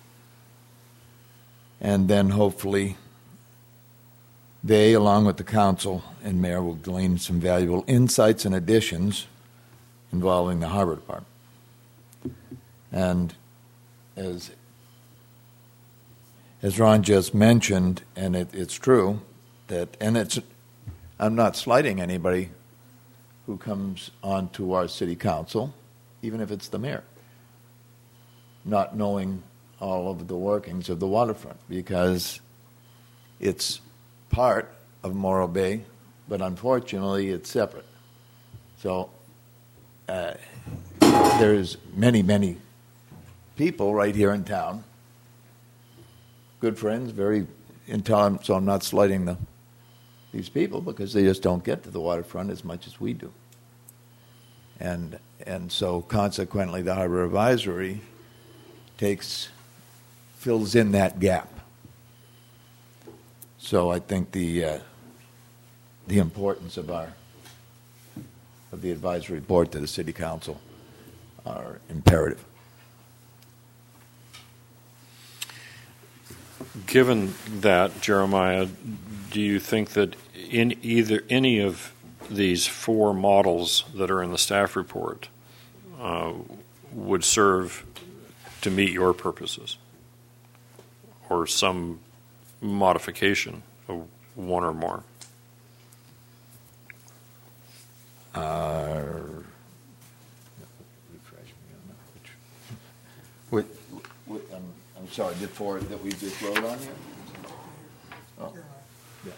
and then hopefully they, along with the council and mayor, will glean some valuable insights and additions involving the harbor department. And as as Ron just mentioned, and it, it's true that, and it's, I'm not slighting anybody who comes onto our city council, even if it's the mayor, not knowing all of the workings of the waterfront, because it's part of Morro Bay, but unfortunately it's separate. So uh, there's many, many people right here in town, good friends, very intelligent, so I'm not slighting the, these people because they just don't get to the waterfront as much as we do. And, and so consequently, the Harbor Advisory takes, fills in that gap. So I think the, uh, the importance of our, of the advisory board to the city council are imperative. Given that, Jeremiah, do you think that in either any of these four models that are in the staff report uh, would serve to meet your purposes, or some modification of one or more? Uh, what, what, I'm, I'm sorry, the four that we just wrote on here? Oh, yeah.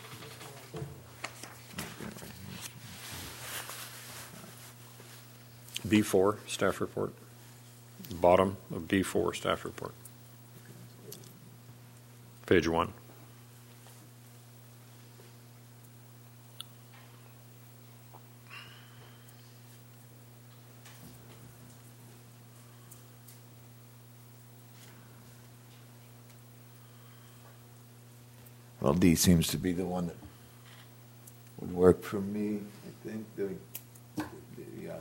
B four, staff report. Bottom of B four, staff report. Page one. Well, D seems to be the one that would work for me, I think. The, the, uh,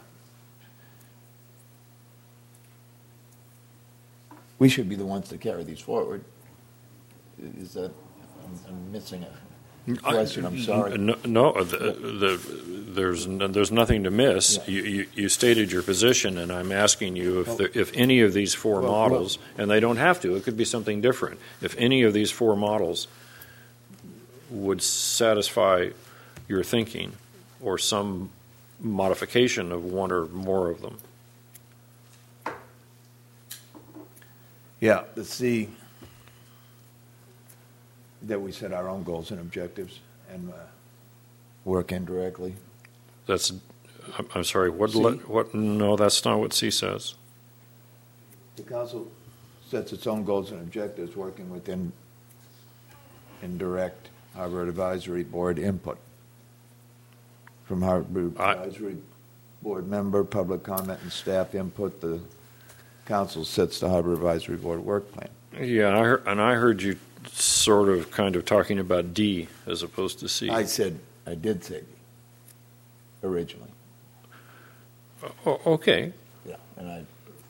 we should be the ones to carry these forward. Is that, I'm, I'm missing a question, I'm sorry. No, no the, the, there's there's nothing to miss. Yeah. You, you, you stated your position, and I'm asking you if the, if any of these four Well, models, and they don't have to, it could be something different. If any of these four models would satisfy your thinking, or some modification of one or more of them. Yeah, the C, that we set our own goals and objectives and uh, work indirectly. That's, I'm, I'm sorry, what, C? le, what, no, that's not what C says. The council sets its own goals and objectives, working within indirect Harbor Advisory Board input. From Harbor I, Advisory Board member, public comment, and staff input, the council sets the Harbor Advisory Board work plan. Yeah, and I, heard, and I heard you sort of kind of talking about D as opposed to C. I said, I did say D originally. Oh, okay. Yeah, and I.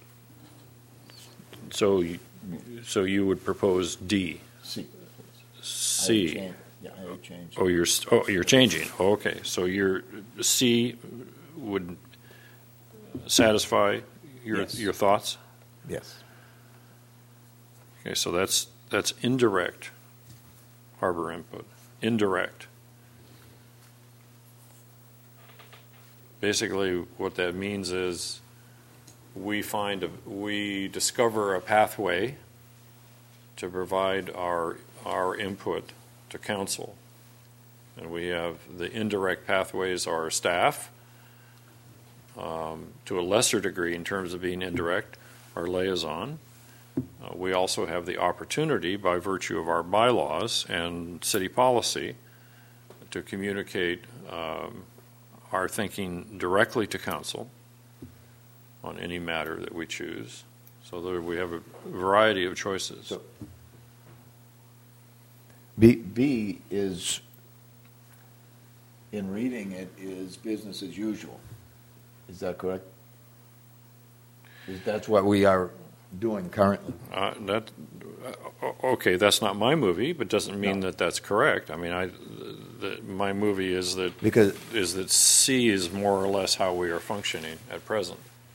So, you, so you would propose D. C. C. I yeah, I would change. Oh, you're oh, you're changing. Oh, okay, so your C would satisfy your Yes. your thoughts. Yes. Okay, so that's that's indirect harbor input. Indirect. Basically, what that means is we find a, we discover a pathway to provide our our input to council, and we have the indirect pathways are staff, um, to a lesser degree in terms of being indirect, our liaison. Uh, we also have the opportunity, by virtue of our bylaws and city policy, to communicate um, our thinking directly to council on any matter that we choose. So there we have a variety of choices. So B, B is, in reading it, is business as usual. Is that correct? Is that's what we are doing currently? Uh, that uh, okay, that's not my movie, but doesn't mean No. that that's correct. I mean, I the, my movie is that Because is that C is more or less how we are functioning at present.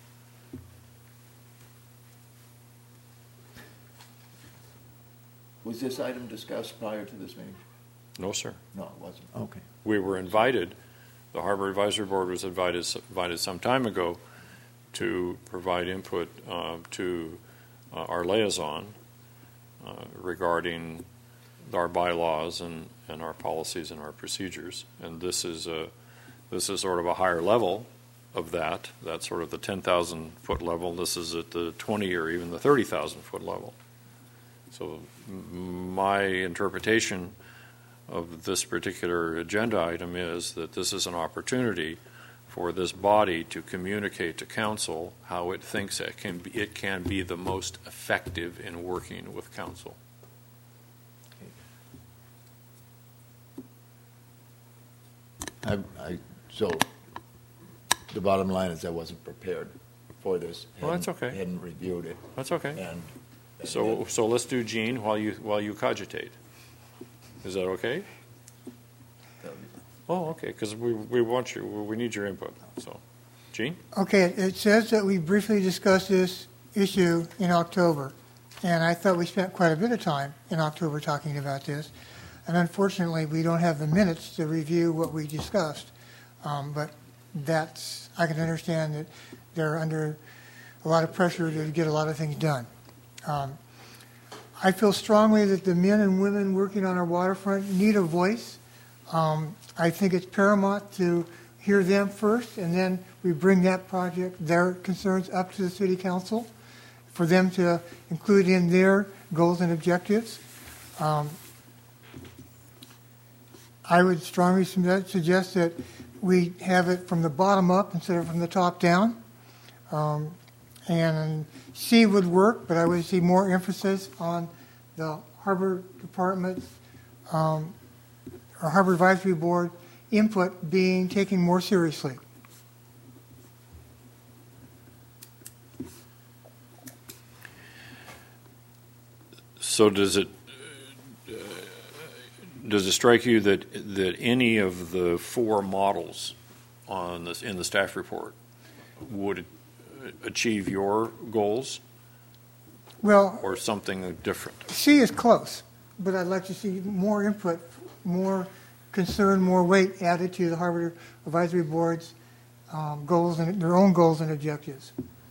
was this item discussed prior to this meeting? No, sir. No, it wasn't. Okay. We were invited. The Harbor Advisory Board was invited invited some time ago to provide input uh, to uh, our liaison uh, regarding our bylaws and, and our policies and our procedures. And this is a this is sort of a higher level of that. That's sort of the ten thousand foot level. This is at the twenty or even the thirty thousand foot level. So m- my interpretation of this particular agenda item is that this is an opportunity for this body to communicate to council how it thinks it can be, it can be the most effective in working with council. I, I, so the bottom line is I wasn't prepared for this. Well, that's Hadn't- okay. Hadn't reviewed it. That's okay. And So so let's do Gene while you while you cogitate. Is that okay? Oh, okay, because we, we want you, we need your input. So, Gene? Okay, it says that we briefly discussed this issue in October, and I thought we spent quite a bit of time in October talking about this. And unfortunately, we don't have the minutes to review what we discussed. Um, but that's, I can understand that they're under a lot of pressure to get a lot of things done. Um, I feel strongly that the men and women working on our waterfront need a voice. Um, I think it's paramount to hear them first, and then we bring that project, their concerns, up to the City Council for them to include in their goals and objectives. Um, I would strongly suggest that we have it from the bottom up instead of from the top down. Um, and C would work, but I would see more emphasis on the Harbor Department um, or Harbor Advisory Board input being taken more seriously. So does it uh, does it strike you that that any of the four models on this in the staff report would achieve your goals, Well, or something different? C is close, but I'd like to see more input, more concern, more weight added to the Harbor Advisory Board's um, goals and their own goals and objectives.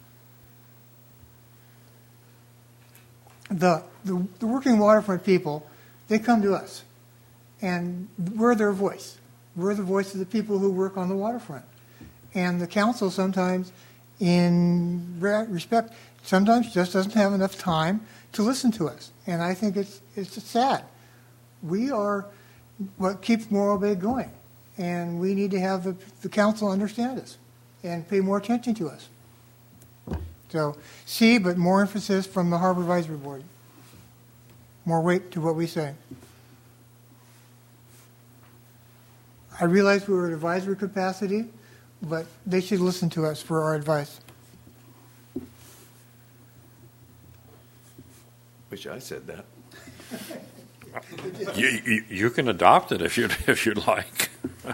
The, the the working waterfront people, they come to us, and we're their voice. We're the voice of the people who work on the waterfront, and the council sometimes, in re- respect, sometimes just doesn't have enough time to listen to us, and I think it's it's sad. We are what keeps Morro Bay going, and we need to have the, the council understand us and pay more attention to us. So C, but more emphasis from the Harbor Advisory Board. More weight to what we say. I realize we're at advisory capacity, but they should listen to us for our advice. Wish I said that. You, you, you can adopt it if you if you'd like.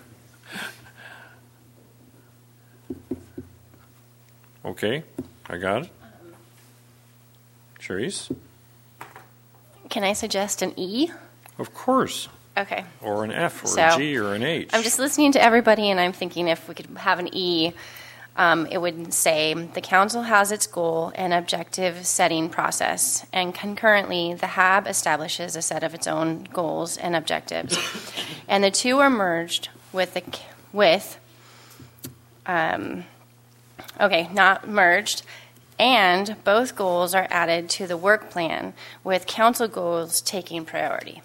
Okay, I got it. Charisse? Can I suggest an E? Of course. Okay. Or an F, or So, a G, or an H. I'm just listening to everybody, and I'm thinking if we could have an E, um, it would say the council has its goal and objective setting process, and concurrently, the H A B establishes a set of its own goals and objectives, and the two are merged with the with. Um, okay, not merged. And both goals are added to the work plan, with council goals taking priority.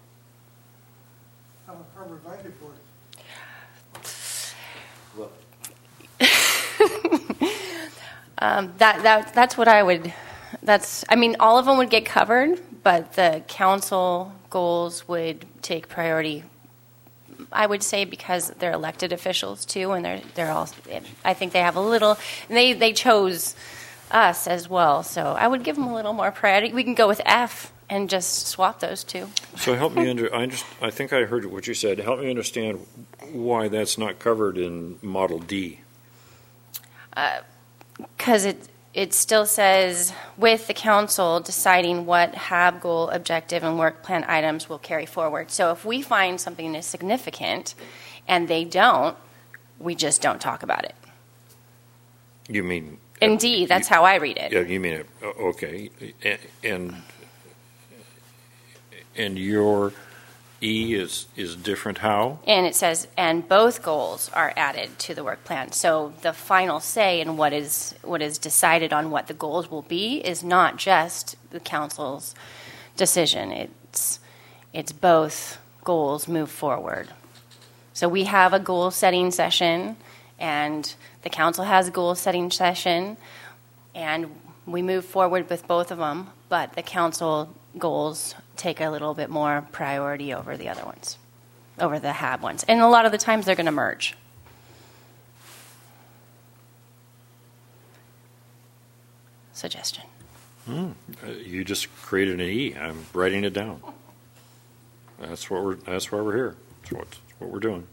Harbor Advisory Board. um, that that that's what I would. That's I mean, all of them would get covered, but the council goals would take priority. I would say because they're elected officials too, and they're they're all. I think they have a little. And they they chose us as well, so I would give them a little more priority. We can go with F and just swap those two. So help me under. I just. I think I heard what you said. Help me understand why that's not covered in Model D. Because uh, it it still says with the council deciding what H A B goal, objective, and work plan items will carry forward. So if we find something is significant and they don't, we just don't talk about it. You mean? Indeed, that's you, how I read it. Yeah, you mean it. Okay, and and your E is, is different how? And it says, and both goals are added to the work plan. So the final say in what is what is decided on what the goals will be is not just the council's decision. It's it's both goals move forward. So we have a goal setting session, and the council has a goal setting session, and we move forward with both of them, but the council goals take a little bit more priority over the other ones, over the H A B ones. And a lot of the times they're going to merge. Suggestion. Hmm. Uh, You just created an E. I'm writing it down. That's what we're, that's why we're here. That's what, that's what we're doing.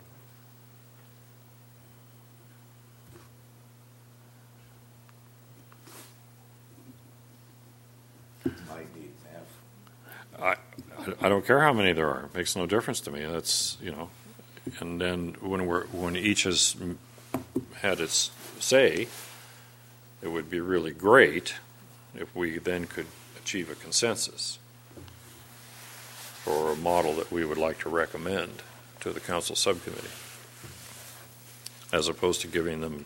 I, I don't care how many there are. It makes no difference to me. That's, you know, and then when we're when each has had its say, it would be really great if we then could achieve a consensus for a model that we would like to recommend to the council subcommittee, as opposed to giving them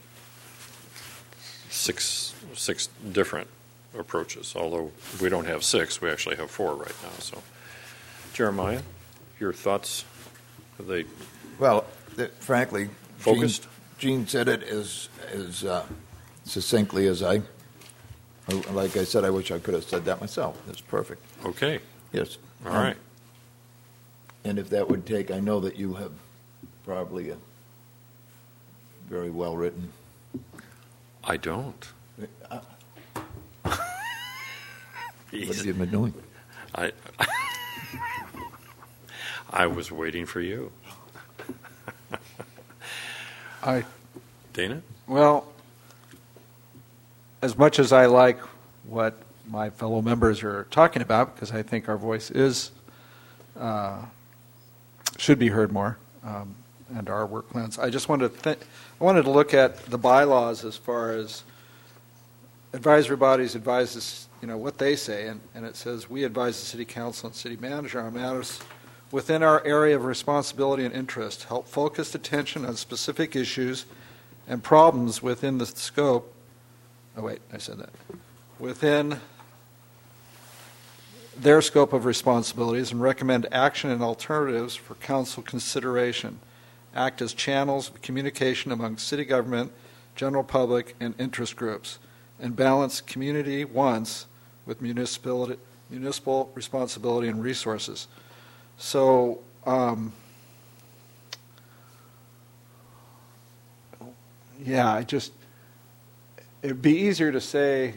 six six different approaches. Although we don't have six, we actually have four right now. So, Jeremiah, your thoughts? Have they Well, th- frankly, focused? Gene, Gene said it as as uh, succinctly as I. Like I said, I wish I could have said that myself. That's perfect. Okay. Yes. All Um, right. And if that would take, I know that you have probably a very well written. I don't. What have you been doing? I I was waiting for you. I Dana? Well, as much as I like what my fellow members are talking about, because I think our voice is uh, should be heard more, um, and our work plans, I just wanted to th- I wanted to look at the bylaws as far as advisory bodies advise us, you know, what they say, and, and it says we advise the city council and city manager on matters within our area of responsibility and interest, help focused attention on specific issues and problems within the scope. Oh, wait, I said that. Within their scope of responsibilities and recommend action and alternatives for council consideration. Act as channels of communication among city government, general public, and interest groups, and balance community wants with municipal, municipal responsibility and resources. So, um, yeah, I just, it'd be easier to say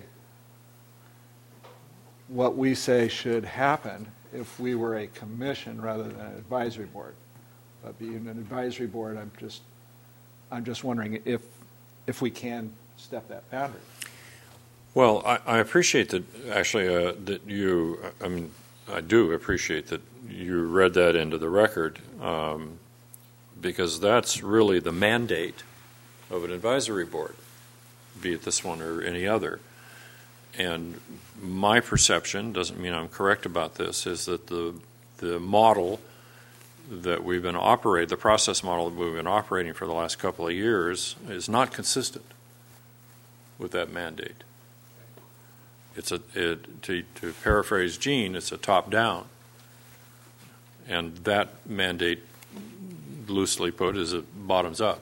what we say should happen if we were a commission rather than an advisory board. But being an advisory board, I'm just, I'm just wondering if, if we can step that boundary. Well, I, I appreciate that, actually, uh, that you, I mean, I do appreciate that you read that into the record, um, because that's really the mandate of an advisory board, be it this one or any other. And my perception, doesn't mean I'm correct about this, is that the the model that we've been operating, the process model that we've been operating for the last couple of years, is not consistent with that mandate. It's a it, to to paraphrase Gene, it's a top down, and that mandate, loosely put, is a bottoms up.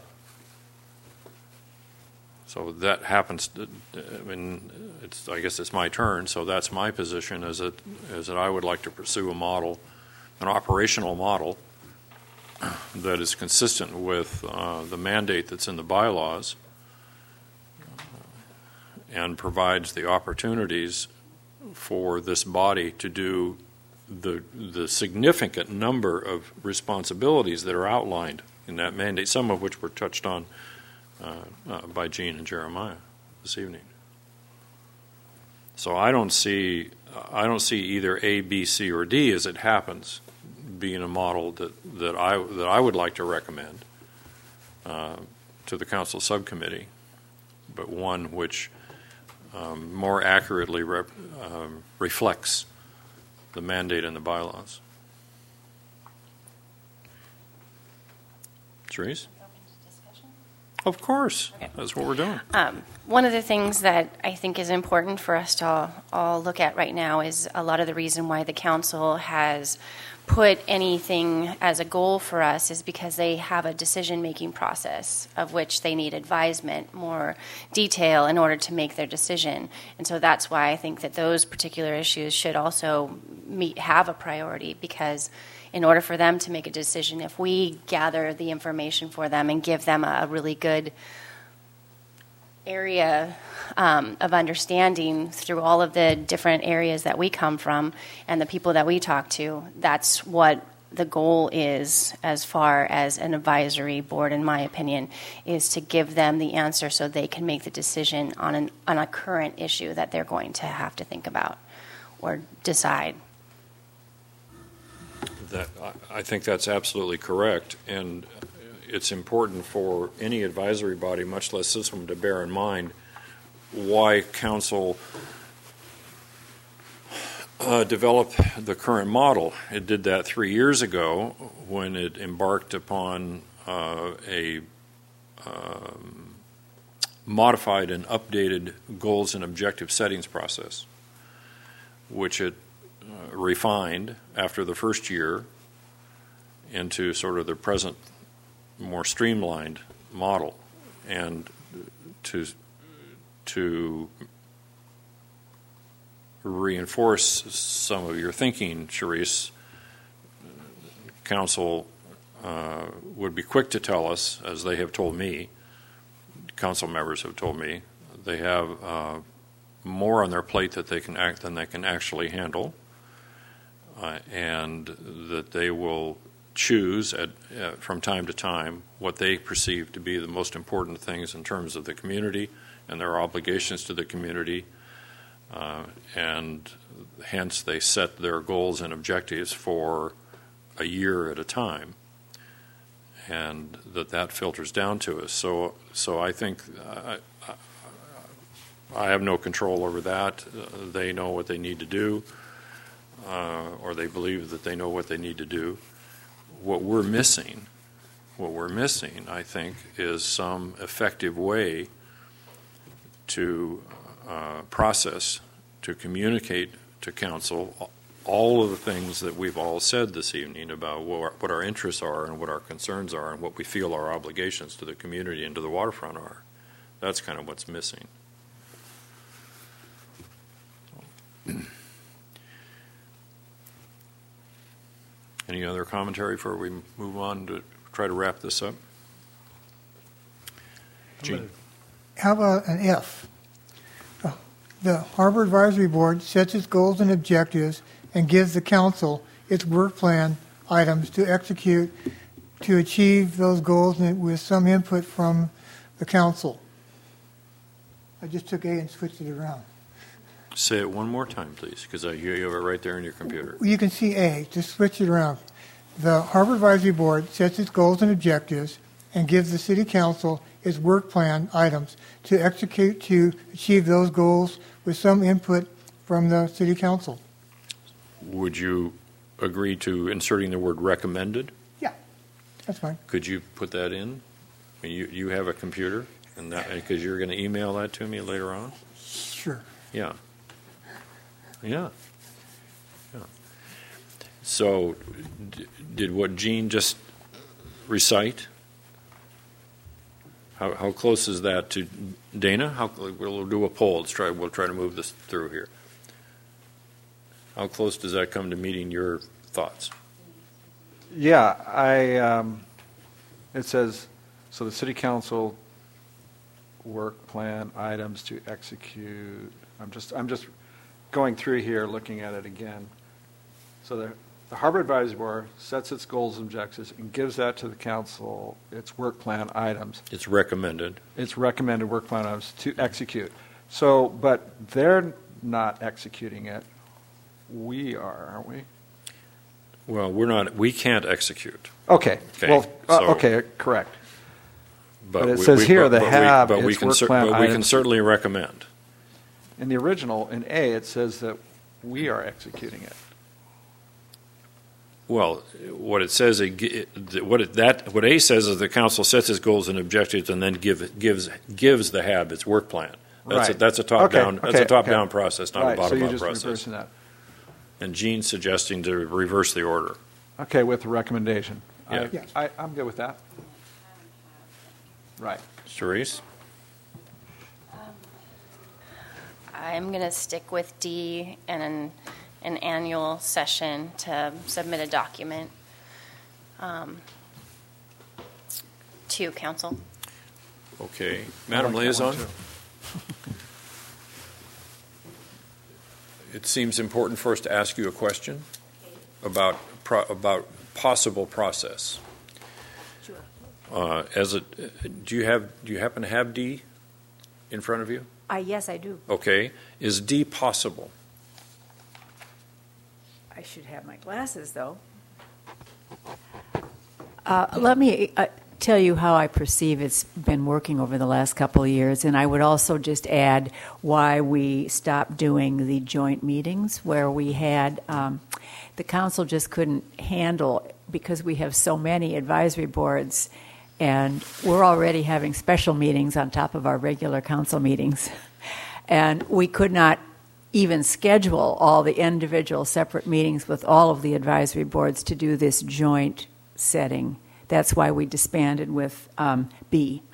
So that happens to, I mean, it's, I guess it's my turn, so that's my position, is that, is that I would like to pursue a model, an operational model that is consistent with uh, the mandate that's in the bylaws and provides the opportunities for this body to do the the significant number of responsibilities that are outlined in that mandate, some of which were touched on Uh, uh, by Gene and Jeremiah this evening. So I don't see I don't see either A, B, C, or D, as it happens, being a model that, that I that I would like to recommend uh, to the council subcommittee, but one which um, more accurately rep, um, reflects the mandate and the bylaws. Therese? Of course. Okay. That's what we're doing. Um, one of the things that I think is important for us to all, all look at right now is a lot of the reason why the council has put anything as a goal for us is because they have a decision-making process of which they need advisement, more detail in order to make their decision. And so that's why I think that those particular issues should also meet, have a priority, because in order for them to make a decision, if we gather the information for them and give them a, a really good area um, of understanding through all of the different areas that we come from and the people that we talk to, that's what the goal is as far as an advisory board, in my opinion, is to give them the answer so they can make the decision on, an, on a current issue that they're going to have to think about or decide. That, I think that's absolutely correct, and it's important for any advisory body, much less this one, to bear in mind why council uh, developed the current model. It did that three years ago when it embarked upon uh, a um, modified and updated goals and objective settings process, which it uh, refined after the first year into sort of the present more streamlined model. And to to reinforce some of your thinking, Therese, council uh, would be quick to tell us, as they have told me, council members have told me, they have uh, more on their plate that they can act than they can actually handle, uh, and that they will choose at, uh, from time to time what they perceive to be the most important things in terms of the community and their obligations to the community, uh, and hence they set their goals and objectives for a year at a time, and that that filters down to us. So, so I think I, I, I have no control over that. Uh, they know what they need to do, uh, or they believe that they know what they need to do. What we're missing, what we're missing, I think, is some effective way to uh, process, to communicate to council all of the things that we've all said this evening about what our, what our interests are and what our concerns are and what we feel our obligations to the community and to the waterfront are. That's kind of what's missing. Any other commentary before we move on to try to wrap this up? Gene. How about an if? The Harbor Advisory Board sets its goals and objectives and gives the council its work plan items to execute to achieve those goals with some input from the council. I just took A and switched it around. Say it one more time, please, because I hear you have it right there in your computer. You can see A. Just switch it around. The Harbor Advisory Board sets its goals and objectives and gives the City Council its work plan items to execute to achieve those goals with some input from the City Council. Would you agree to inserting the word recommended? Yeah, that's fine. Could you put that in? I mean, you, you have a computer, and that because you're going to email that to me later on? Sure. Yeah. Yeah. Yeah. So, d- did what Gene just recite? How, how close is that to Dana? How, we'll do a poll. Let's try. We'll try to move this through here. How close does that come to meeting your thoughts? Yeah, I. Um, it says so. The City Council work plan items to execute. I'm just. I'm just going through here, looking at it again. So the, the Harbor Advisory Board sets its goals and objectives and gives that to the council, its work plan items. It's recommended. It's recommended work plan items to execute. So, but they're not executing it. We are, aren't we? Well, we're not. We can't execute. Okay. Okay, Well, uh, so- okay, correct. But it we- says we- here but- they but we- have but we its can work cer- plan But we can items. certainly recommend. In the original, in A, it says that we are executing it. Well, what it says, it, gi- what it, that what A says is the council sets its goals and objectives and then give, gives gives the H A B its work plan. That's Right. a, that's a top Okay, down okay, that's a top okay. down process, not Right, a bottom so you're up just process. reversing that. And Gene's suggesting to reverse the order. Okay, with the recommendation. I- Yeah. Yes. I, I'm good with that. Right. Therese? I'm going to stick with D and an, an annual session to submit a document um, to council. Okay. Madam I like that one, Liaison? too. It seems important for us to ask you a question about pro, about possible process. Sure. Uh, as a, do you have do you happen to have D in front of you? Uh, yes, I do. Okay. Is D possible? I should have my glasses, though. Uh, let me uh, tell you how I perceive it's been working over the last couple of years, and I would also just add why we stopped doing the joint meetings where we had um, the council just couldn't handle, because we have so many advisory boards, and we're already having special meetings on top of our regular council meetings, and we could not even schedule all the individual separate meetings with all of the advisory boards to do this joint setting. That's why we disbanded with um, B.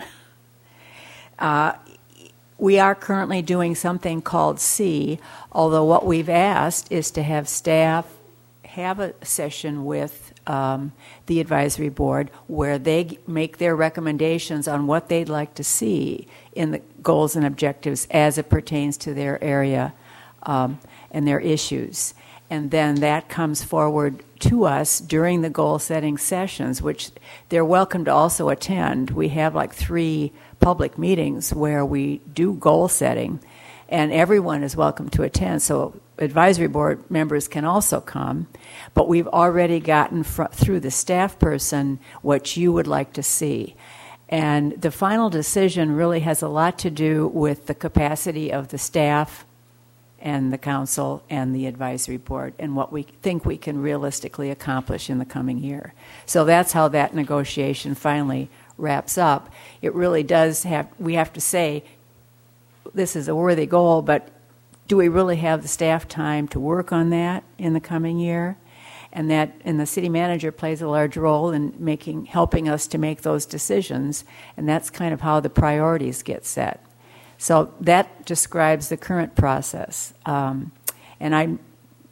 Uh, we are currently doing something called C, although what we've asked is to have staff have a session with um, the advisory board where they g- make their recommendations on what they'd like to see in the goals and objectives as it pertains to their area um, and their issues. And then that comes forward to us during the goal-setting sessions, which they're welcome to also attend. We have like three public meetings where we do goal-setting, and everyone is welcome to attend. So advisory board members can also come, but we've already gotten fr- through the staff person what you would like to see. And the final decision really has a lot to do with the capacity of the staff and the council and the advisory board and what we think we can realistically accomplish in the coming year. So that's how that negotiation finally wraps up. It really does have, we have to say, this is a worthy goal, but do we really have the staff time to work on that in the coming year? And that, and the city manager plays a large role in making, helping us to make those decisions, and that's kind of how the priorities get set. So that describes the current process. Um, and I'm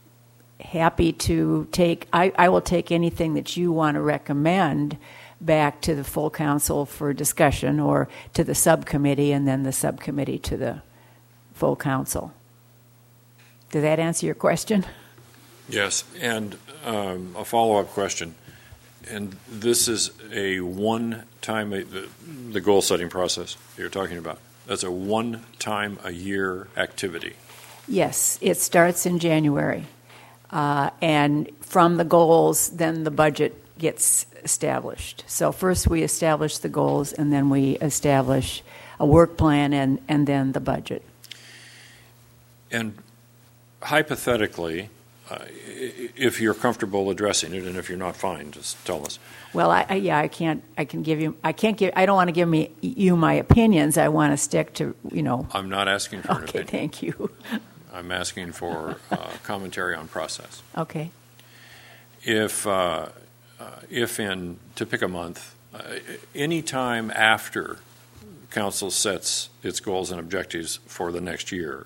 happy to take, I, I will take anything that you want to recommend back to the full council for discussion, or to the subcommittee, and then the subcommittee to the full council. Does that answer your question? Yes, and um, a follow-up question. And this is a one-time, the, the goal-setting process you're talking about. That's a one-time-a-year activity. Yes, it starts in January. Uh, and from the goals, then the budget gets established. So first we establish the goals, and then we establish a work plan, and, and then the budget. And hypothetically, uh, if you're comfortable addressing it, and if you're not, fine, just tell us. Well, I, I, yeah, I can't. I can give you. I can't give. I don't want to give me you my opinions. I want to stick to you know. I'm not asking for an Okay, opinion. thank you. I'm asking for uh, commentary on process. Okay. If uh, uh, if in to pick a month, uh, any time after council sets its goals and objectives for the next year,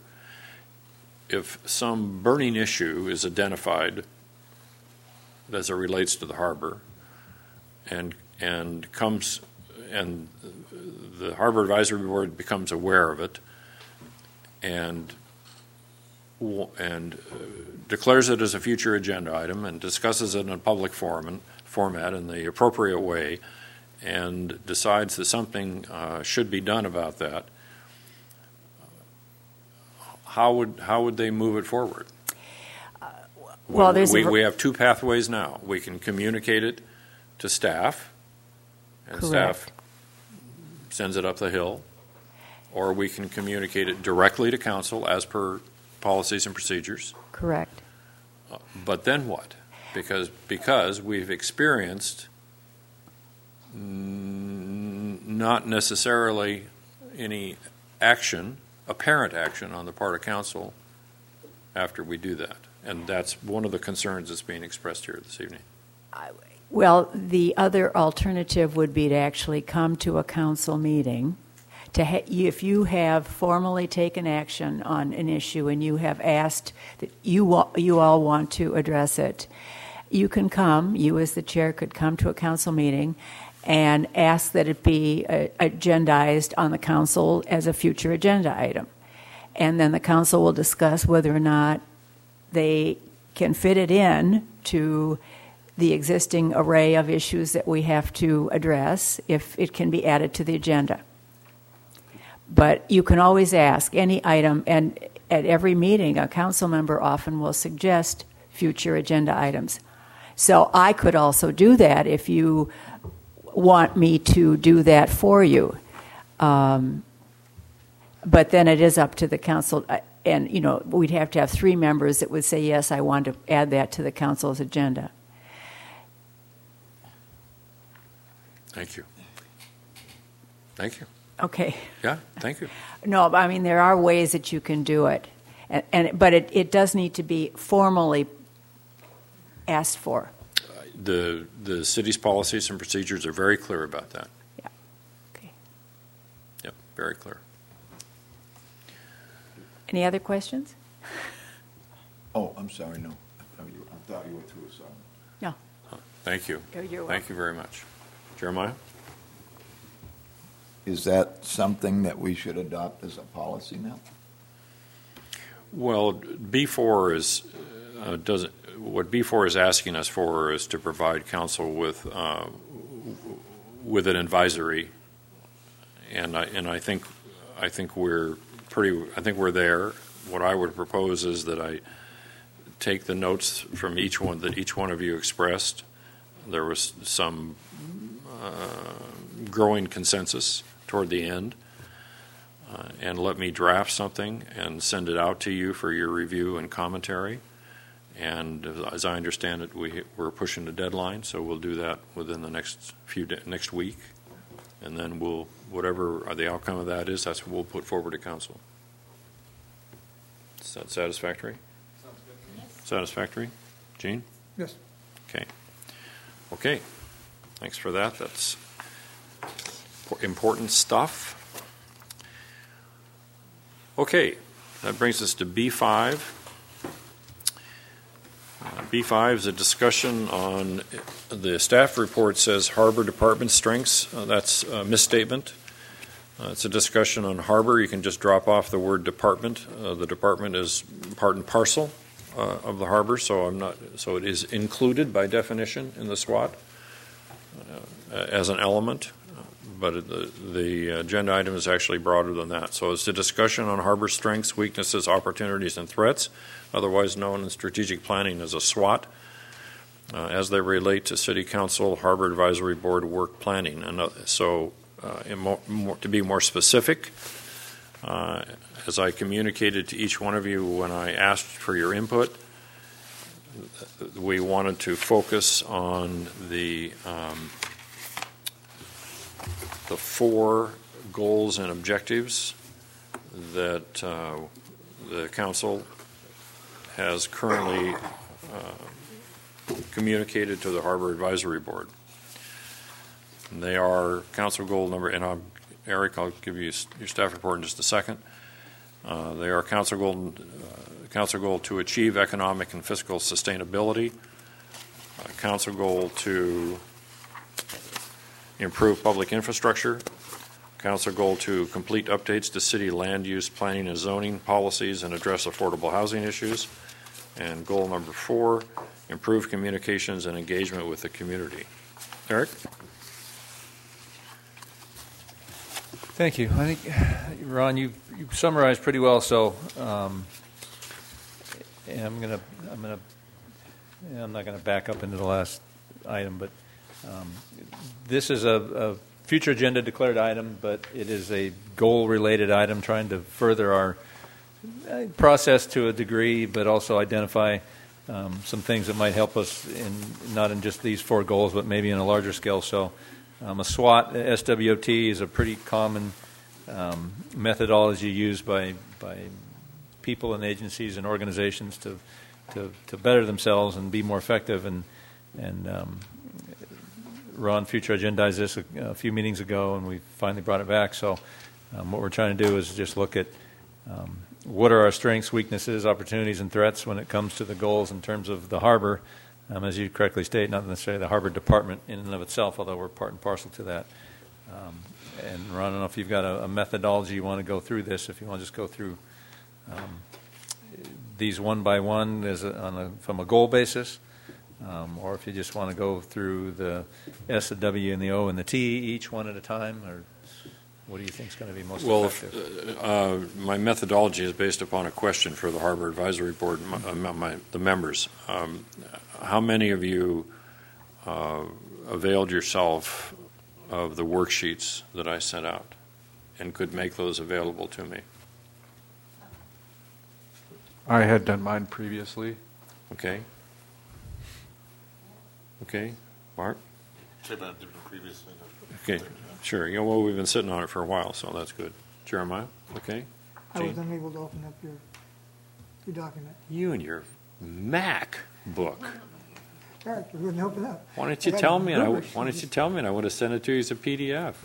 if some burning issue is identified as it relates to the harbor, and and comes and the Harbor Advisory Board becomes aware of it, and and uh, declares it as a future agenda item and discusses it in a public forum format in the appropriate way, and decides that something uh, should be done about that, how would how would they move it forward? Uh, well, there's we, a... we have two pathways now. We can communicate it to staff, and Correct. Staff sends it up the hill, or we can communicate it directly to council as per policies and procedures. Correct. Uh, but then what? because because we've experienced n- not necessarily any action, apparent action on the part of council after we do that. And that's one of the concerns that's being expressed here this evening. Well, the other alternative would be to actually come to a council meeting. To ha- if you have formally taken action on an issue and you have asked that you wa- you all want to address it, you can come. You, as the chair, could come to a council meeting and ask that it be uh, agendized on the council as a future agenda item, and then the council will discuss whether or not they can fit it in to the existing array of issues that we have to address, if it can be added to the agenda. But you can always ask any item, and at every meeting, a council member often will suggest future agenda items. So I could also do that if you want me to do that for you. Um, but then it is up to the council. And, you know, we'd have to have three members that would say, yes, I want to add that to the council's agenda. Thank you. Thank you. Okay. Yeah, thank you. No, but I mean, there are ways that you can do it. And, and but it, it does need to be formally asked for. The the city's policies and procedures are very clear about that. Yeah. Okay. Yep, very clear. Any other questions? Oh, I'm sorry, no. I thought you- I thought you were through, sorry. No. Thank you. Oh, you're Thank you very much. Jeremiah? Is that something that we should adopt as a policy now? Well, B four is uh, doesn't. What B four is asking us for is to provide council with uh, with an advisory, and I and I think I think we're pretty. I think we're there. What I would propose is that I take the notes from each one that each one of you expressed. There was some uh, growing consensus toward the end, uh, and let me draft something and send it out to you for your review and commentary. And as I understand it, we, we're pushing the deadline, so we'll do that within the next few de- next week, and then we'll whatever the outcome of that is, that's what we'll put forward to council. Is that satisfactory? Sounds good. Satisfactory, Gene? Yes. Okay. Okay. Thanks for that. That's important stuff. Okay, that brings us to B five. Uh, B five is a discussion on the staff report says Harbor Department strengths. Uh, that's a misstatement. Uh, it's a discussion on Harbor. You can just drop off the word department. Uh, the department is part and parcel uh, of the Harbor, so I'm not. So it is included by definition in the SWOT uh, as an element. But the, the agenda item is actually broader than that. So it's a discussion on Harbor strengths, weaknesses, opportunities, and threats, otherwise known in strategic planning as a SWOT, uh, as they relate to City Council, Harbor Advisory Board work planning. And uh, so uh, in more, more, to be more specific, uh, as I communicated to each one of you when I asked for your input, we wanted to focus on the um, the four goals and objectives that uh, the council has currently uh, communicated to the Harbor Advisory Board. And they are council goal number, and I'm, Eric, I'll give you your staff report in just a second. Uh, they are council goal, uh, council goal to achieve economic and fiscal sustainability, uh, council goal to improve public infrastructure, council goal to complete updates to city land use planning and zoning policies and address affordable housing issues, and goal number four, improve communications and engagement with the community. Eric? Thank you. I think, Ron, you've, you've summarized pretty well. So, um, and I'm gonna, I'm gonna, yeah, I'm not gonna back up into the last item, but um, this is a, a future agenda declared item, but it is a goal-related item, trying to further our process to a degree, but also identify um, some things that might help us in not in just these four goals, but maybe in a larger scale. So um, a SWOT, S W O T, is a pretty common um, methodology used by by people and agencies and organizations to to, to better themselves and be more effective. And and um, Ron Future agendized this a, a few meetings ago, and we finally brought it back. So um, what we're trying to do is just look at um, what are our strengths, weaknesses, opportunities, and threats when it comes to the goals in terms of the harbor. Um, as you correctly state, not necessarily the harbor department in and of itself, although we're part and parcel to that. Um, and Ron, I don't know if you've got a, a methodology you want to go through this, if you want to just go through um, these one by one as a, on a, from a goal basis, um, or if you just want to go through the S, the W, and the O, and the T each one at a time, or what do you think is going to be most well, effective? Well, uh, my methodology is based upon a question for the Harbor Advisory Board, my, my, the members. Um, how many of you uh, availed yourself of the worksheets that I sent out and could make those available to me? I had done mine previously. Okay. Okay. Mark? Okay. Sure. You know, well, we've been sitting on it for a while, so that's good. Jeremiah? Okay. I was Gene? unable to open up your, your document. You and your Mac book. All right, you wouldn't open up. Why don't I you got tell me? And I, Google why don't sheets. you tell me? And I would have sent it to you as a P D F.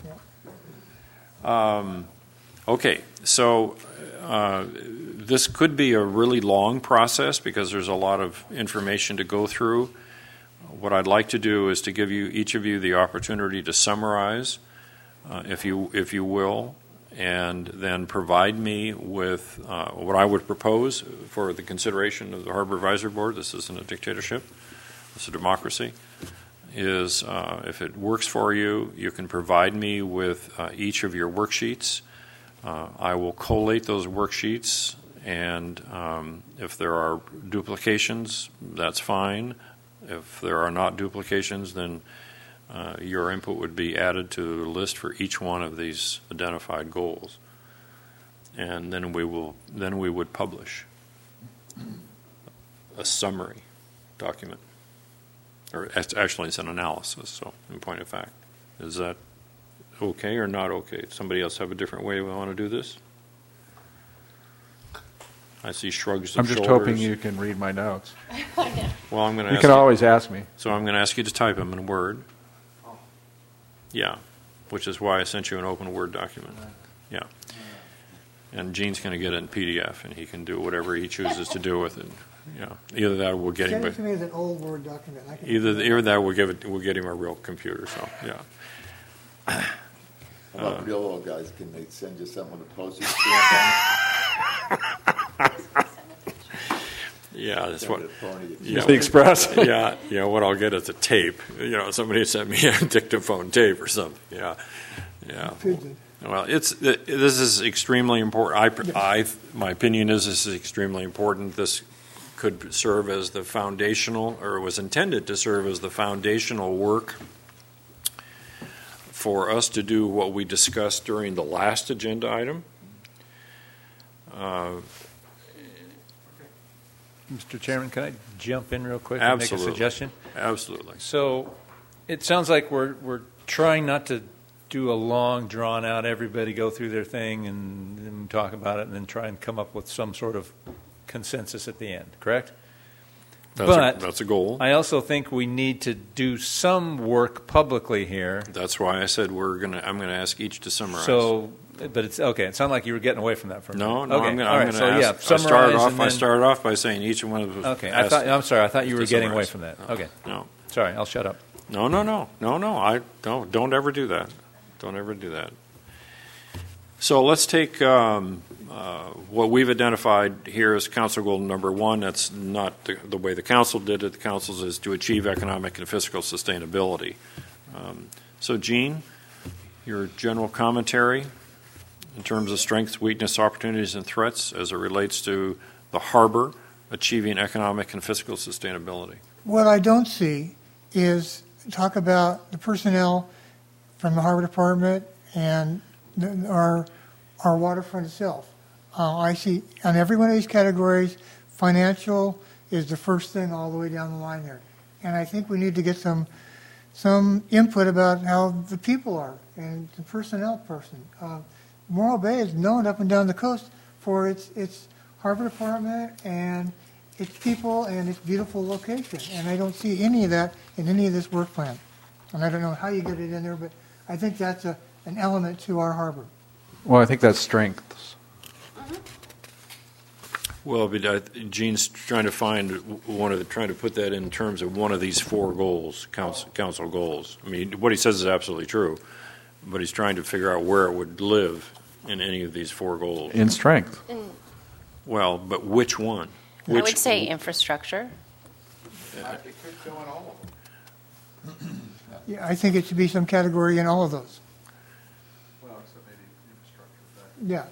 Um, okay, so uh, this could be a really long process because there's a lot of information to go through. What I'd like to do is to give you each of you the opportunity to summarize, uh, if you if you will, and then provide me with uh, what I would propose for the consideration of the Harbor Advisory Board. This isn't a dictatorship. It's a democracy. Is uh, if it works for you, you can provide me with uh, each of your worksheets. Uh, I will collate those worksheets, and um, if there are duplications, that's fine. If there are not duplications, then uh, your input would be added to the list for each one of these identified goals, and then we will then we would publish a summary document. Or actually, it's an analysis, so in point of fact. Is that okay or not okay? Somebody else have a different way we want to do this? I see shrugs of I'm just shoulders. hoping you can read my notes. Well, I'm going to You ask can you, always ask me. So I'm going to ask you to type them in Word. Yeah, which is why I sent you an open Word document. Yeah. And Gene's going to get it in P D F, and he can do whatever he chooses to do with it. Yeah, either that or we'll get Send him. it to me as an old Word document. I can Either either that, or we'll give it. We'll get him a real computer. So yeah. How about real old guys? Can they send you something with a postage stamp on it? Yeah, that's Send what. it a phony. Yeah, The Express. yeah, yeah. What I'll get is a tape. You know, somebody sent me a dictaphone tape or something. Yeah, yeah. Pigeon. Well, it's this is extremely important. I, I, my opinion is this is extremely important. This could serve as the foundational, or was intended to serve as the foundational work for us to do what we discussed during the last agenda item. Uh, Mister Chairman, can I jump in real quick Absolutely. and make a suggestion? absolutely. So it sounds like we're we're trying not to do a long, drawn-out, everybody go through their thing and, and talk about it and then try and come up with some sort of consensus at the end, correct? That's But a, that's a goal. I also think we need to do some work publicly here. That's why I said we're gonna. I'm gonna ask each to summarize. So, but it's okay. It sounded like you were getting away from that for a no, minute. no. Okay. I'm gonna. All I'm right. gonna So ask, yeah, I started summarize off. and I then- started off by saying each one of us. Okay. I asked thought. I'm sorry. I thought you to were getting away summarize. from that. No, Okay. No. Sorry. I'll shut up. No, no, no, no, no. I don't. Don't ever do that. Don't ever do that. So let's take um, uh, what we've identified here as council goal number one. That's not the, the way the council did it. The council's is to achieve economic and fiscal sustainability. Um, so, Gene, your general commentary in terms of strengths, weakness, opportunities, and threats as it relates to the harbor achieving economic and fiscal sustainability. What I don't see is talk about the personnel from the Harbor Department and the, our our waterfront itself. Uh, I see on every one of these categories financial is the first thing all the way down the line there. And I think we need to get some some input about how the people are and the personnel person. Uh, Morro Bay is known up and down the coast for its its harbor department and its people and its beautiful location. And I don't see any of that in any of this work plan. And I don't know how you get it in there, but I think that's a, an element to our harbor. Well, I think that's strengths. Well, but uh, Gene's trying to find one of the, trying to put that in terms of one of these four goals, council, council goals. I mean, what he says is absolutely true, but he's trying to figure out where it would live in any of these four goals. In strength. Well, but which one? I Which, would say infrastructure. Yeah, I think it should be some category in all of those. Well, except maybe infrastructure. Yes.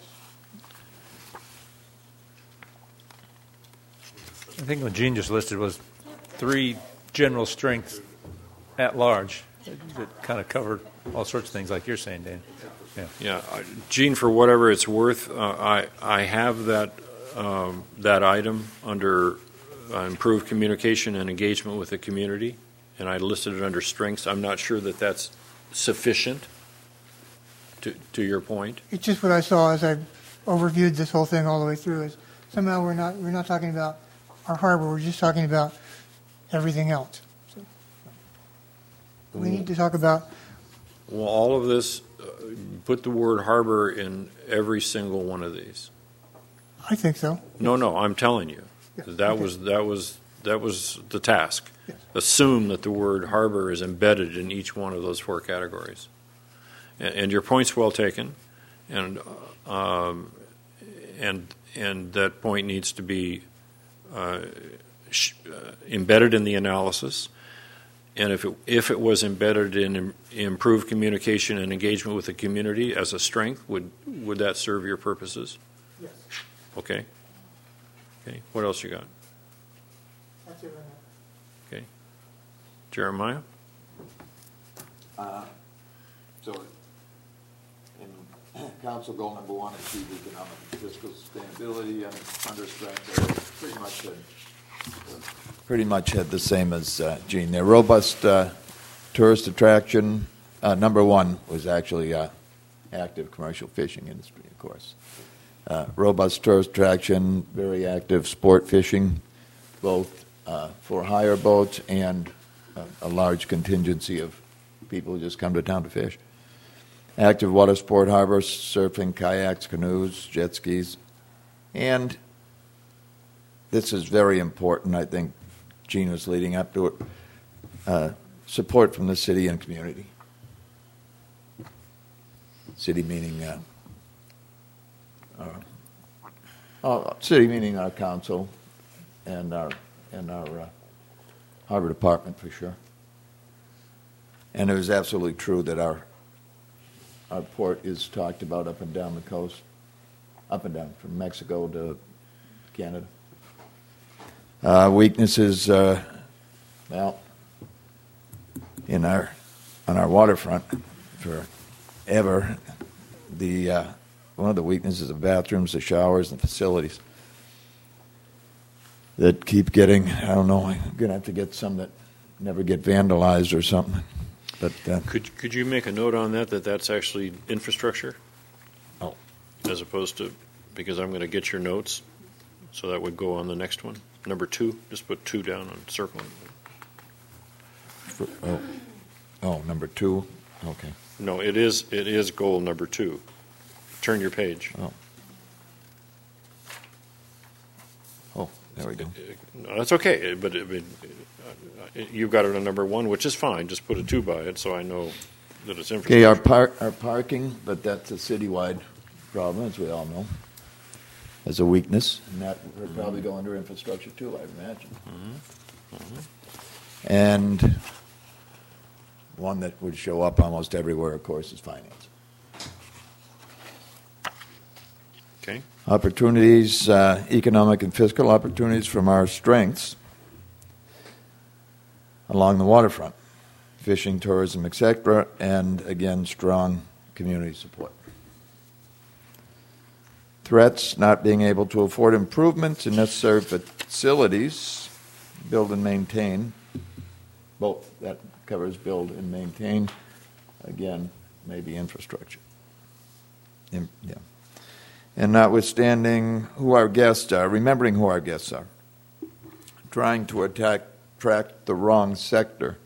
I think what Gene just listed was three general strengths at large that kind of covered all sorts of things, like you're saying, Dan. Yeah. Yeah, uh, Gene, for whatever it's worth, uh, I I have that um, that item under uh, improved communication and engagement with the community, and I listed it under strengths. I'm not sure that that's sufficient. To to your point, It's just what I saw as I overviewed this whole thing all the way through. Is somehow we're not we're not talking about our harbor. We're just talking about everything else. So, we need to talk about. well, all of this, uh, put the word harbor in every single one of these. I think so. No, no, I'm telling you, Yes, that okay. was that was that was the task. Yes. Assume that the word harbor is embedded in each one of those four categories. And, and your point's well taken, and um, and and that point needs to be uh, sh- uh, embedded in the analysis. And if it if it was embedded in im- improved communication and engagement with the community as a strength, would would that serve your purposes? Yes. Okay. Okay. What else you got? That's it right now. Okay. Jeremiah? Uh, So, in council goal number one, achieve economic and fiscal sustainability, and under strength, pretty much had, pretty much had the same as uh, Gene. Their robust uh, tourist attraction, uh, number one was actually uh, active commercial fishing industry, of course. Uh, robust tourist attraction, very active sport fishing, both uh, for hire boats and uh, a large contingency of people who just come to town to fish. Active water sport harbors, surfing, kayaks, canoes, jet skis. And this is very important, I think Gene was leading up to it, uh, support from the city and community. City meaning, uh, our, uh, city meaning our council and our, and our uh, harbor department for sure. And it was absolutely true that our our port is talked about up and down the coast, up and down from Mexico to Canada. Uh, weaknesses, uh, well, in our on our waterfront forever, the uh, one of the weaknesses of bathrooms, the showers, and facilities that keep getting. I don't know. I'm gonna have to get some that never get vandalized or something. But uh, Could could you make a note on that, that that's actually infrastructure? Oh. As opposed to, because I'm going to get your notes, so that would go on the next one. Number two, just put two down and circle it. for, oh, oh, number two. Okay. No, it is, it is goal number two. Turn your page. Oh. Oh, there we go. No, that's okay, but it, it, you've got it on number one, which is fine. Just put a two by it, so I know that it's infrastructure. Okay, our par- our parking, but that's a citywide problem, as we all know, as a weakness, and that would probably go under infrastructure too, I imagine. Mm-hmm. Mm-hmm. And one that would show up almost everywhere, of course, is finance. Okay. Opportunities, uh, economic and fiscal opportunities from our strengths along the waterfront, fishing, tourism, et cetera, and again, strong community support. Threats, not being able to afford improvements in necessary facilities build and maintain. Both. That covers build and maintain. Again, maybe infrastructure. In, yeah. And notwithstanding who our guests are, remembering who our guests are, trying to attack, attract the wrong sector.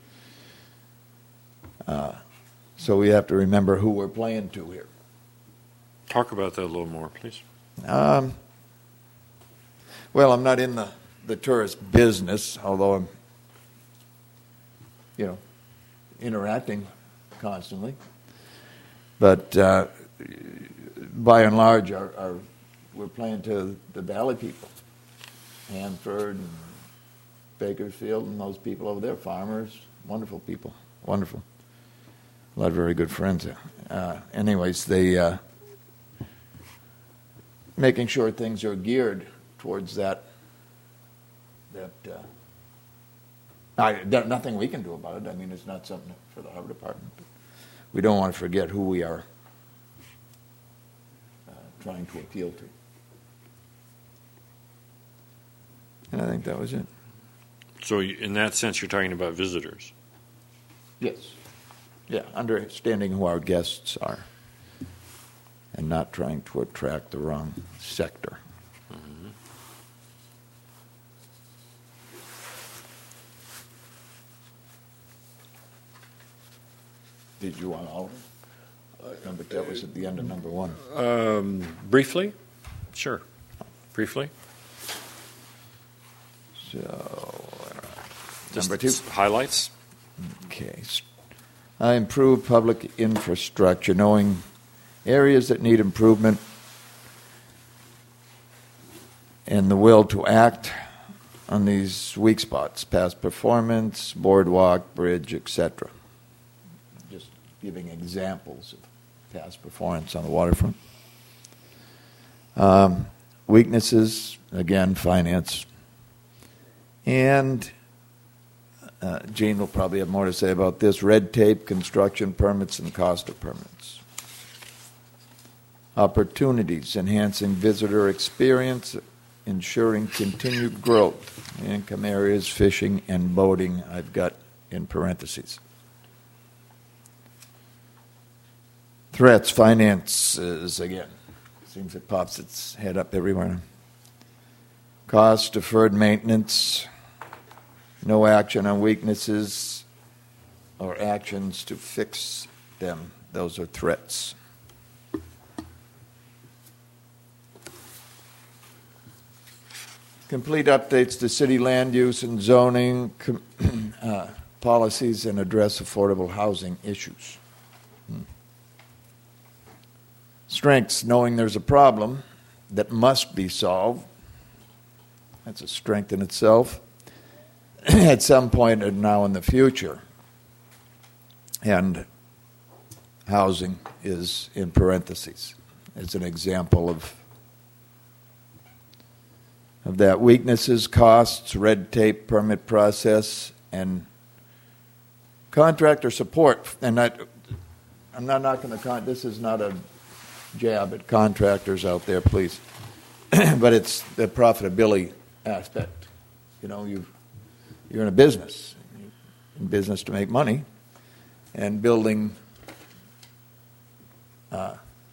Uh, so we have to remember who we're playing to here. Talk about that a little more, please. Um, well, I'm not in the, the tourist business, although I'm, you know, interacting constantly. But uh, by and large, our, our, we're playing to the Valley people, Hanford and Bakersfield and those people over there, farmers, wonderful people, wonderful. A lot of very good friends. Uh, anyways, they uh, making sure things are geared towards that. That uh, I, nothing we can do about it. I mean, it's not something for the Harbor Department. But we don't want to forget who we are uh, trying to appeal to. And I think that was it. So in that sense, you're talking about visitors. Yes. Yeah, understanding who our guests are and not trying to attract the wrong sector. Mm-hmm. Did you want all of it? Number that was at the end of number one. Um, briefly? Sure. Briefly? So, uh, Just number two. Highlights? Okay. I improve public infrastructure, knowing areas that need improvement and the will to act on these weak spots, past performance, boardwalk, bridge, et cetera. Just giving examples of past performance on the waterfront. Um, weaknesses, again, finance. And uh, Gene will probably have more to say about this. Red tape, construction permits, and cost of permits. Opportunities, enhancing visitor experience, ensuring continued growth. Income areas, fishing, and boating, I've got in parentheses. Threats, finances, again. Seems it pops its head up everywhere. Cost, deferred maintenance, no action on weaknesses or actions to fix them. Those are threats. Complete updates to city land use and zoning com- uh, policies and address affordable housing issues. Hmm. Strengths, knowing there's a problem that must be solved. That's a strength in itself. At some point and now in the future. And housing is in parentheses. It's an example of of that. Weaknesses, costs, red tape, permit process, and contractor support. And that, I'm not knocking the con. This is not a jab at contractors out there, please. But it's the profitability aspect. You know, you you're in a business, you're in business to make money, and building uh,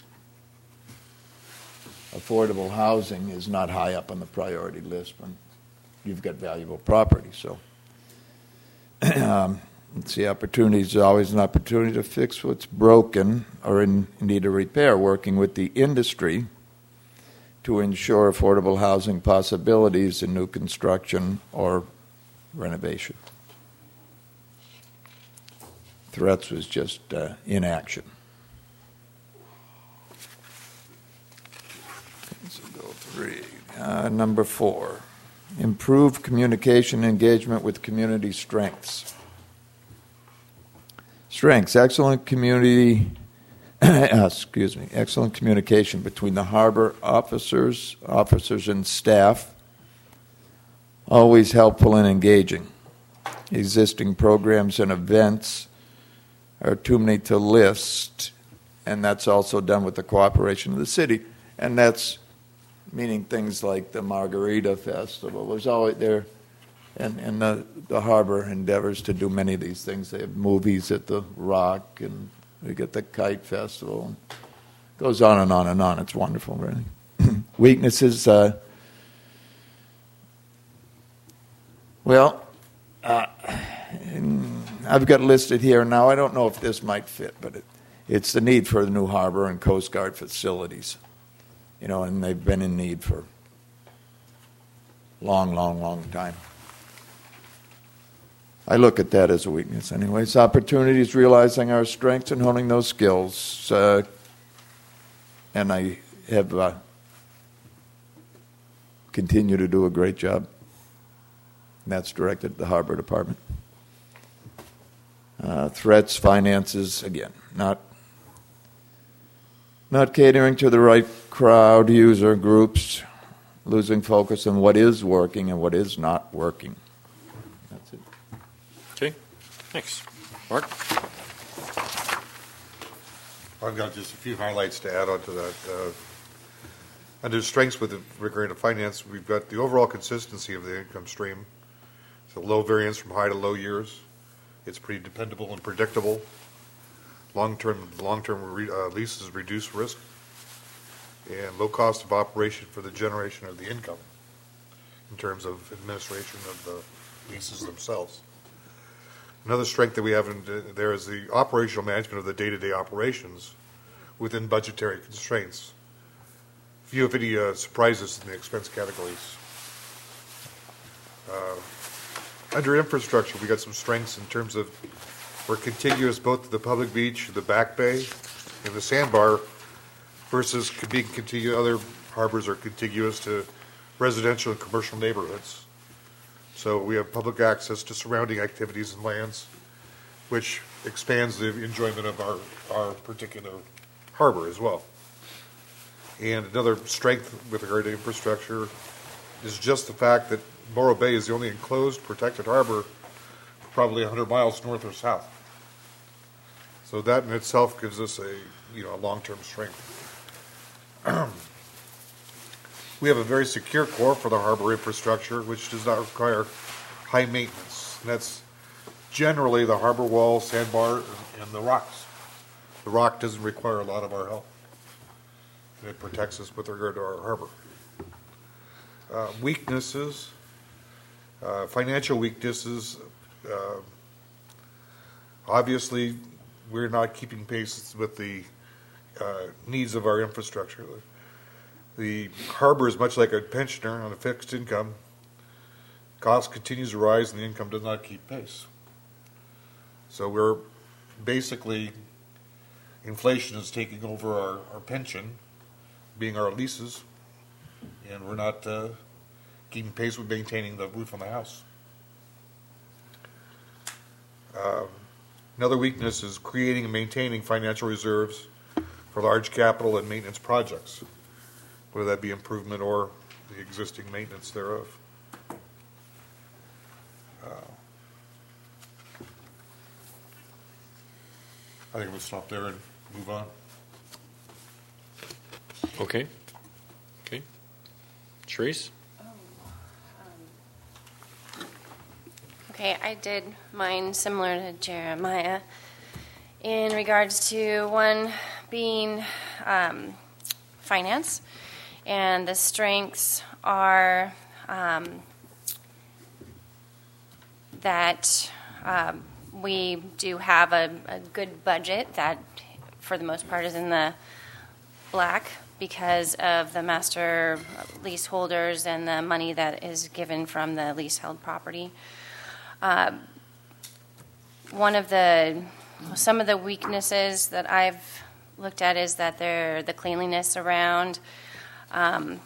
affordable housing is not high up on the priority list when you've got valuable property. So, um, let's see, opportunities is always an opportunity to fix what's broken or in need of repair, working with the industry to ensure affordable housing possibilities in new construction or renovation. Threats was just uh, inaction. So go three. Uh, number four, improve communication engagement with community strengths. Strengths, excellent community, excuse me, excellent communication between the harbor officers, officers and staff. Always helpful and engaging. Existing programs and events are too many to list, and that's also done with the cooperation of the city. And that's meaning things like the Margarita Festival. There's always there And, and the, the harbor endeavors to do many of these things. They have movies at the Rock, and we get the Kite Festival. It goes on and on and on. It's wonderful, really. Weaknesses, uh, well, uh, I've got listed here. Now, I don't know if this might fit, but it, it's the need for the new harbor and Coast Guard facilities. You know, and they've been in need for a long, long, long time. I look at that as a weakness anyways. Opportunities, realizing our strengths and honing those skills. Uh, and I have uh, continued to do a great job. And that's directed at the Harbor Department. Uh, threats, finances, again, not not catering to the right crowd, user groups, losing focus on what is working and what is not working. That's it. Okay, thanks. Mark? I've got just a few highlights to add on to that. Uh, under strengths with regard to finance, we've got the overall consistency of the income stream. It's a low variance from high to low years. It's pretty dependable and predictable. Long-term, long-term re, uh, leases reduce risk, and low cost of operation for the generation of the income in terms of administration of the leases themselves. Another strength that we have in there is the operational management of the day-to-day operations within budgetary constraints. Few, if any, uh, surprises in the expense categories. Uh, under infrastructure, we got some strengths in terms of we're contiguous both to the public beach, the back bay, and the sandbar, versus being contiguous. Other harbors are contiguous to residential and commercial neighborhoods. So we have public access to surrounding activities and lands, which expands the enjoyment of our, our particular harbor as well. And another strength with regard to infrastructure is just the fact that Morro Bay is the only enclosed, protected harbor for probably one hundred miles north or south. So that in itself gives us a, you know, a long-term strength. We have a very secure core for the harbor infrastructure, which does not require high maintenance. And that's generally the harbor wall, sandbar, and the rocks. The rock doesn't require a lot of our help. And it protects us with regard to our harbor. Uh, weaknesses, uh, financial weaknesses, uh, obviously we're not keeping pace with the uh, needs of our infrastructure. The harbor is much like a pensioner on a fixed income. Cost continues to rise and the income does not keep pace. So we're basically, inflation is taking over our, our pension, being our leases, and we're not uh, keeping pace with maintaining the roof on the house. Uh, another weakness is creating and maintaining financial reserves for large capital and maintenance projects, whether that be improvement or the existing maintenance thereof. Uh, I think we'll stop there and move on. Okay. Okay. Therese? Okay, I did mine similar to Jeremiah in regards to one being um, finance, and the strengths are um, that um, we do have a, a good budget that for the most part is in the black because of the master leaseholders and the money that is given from the leasehold property. Uh, one of the, some of the weaknesses that I've looked at is that they're the cleanliness around um,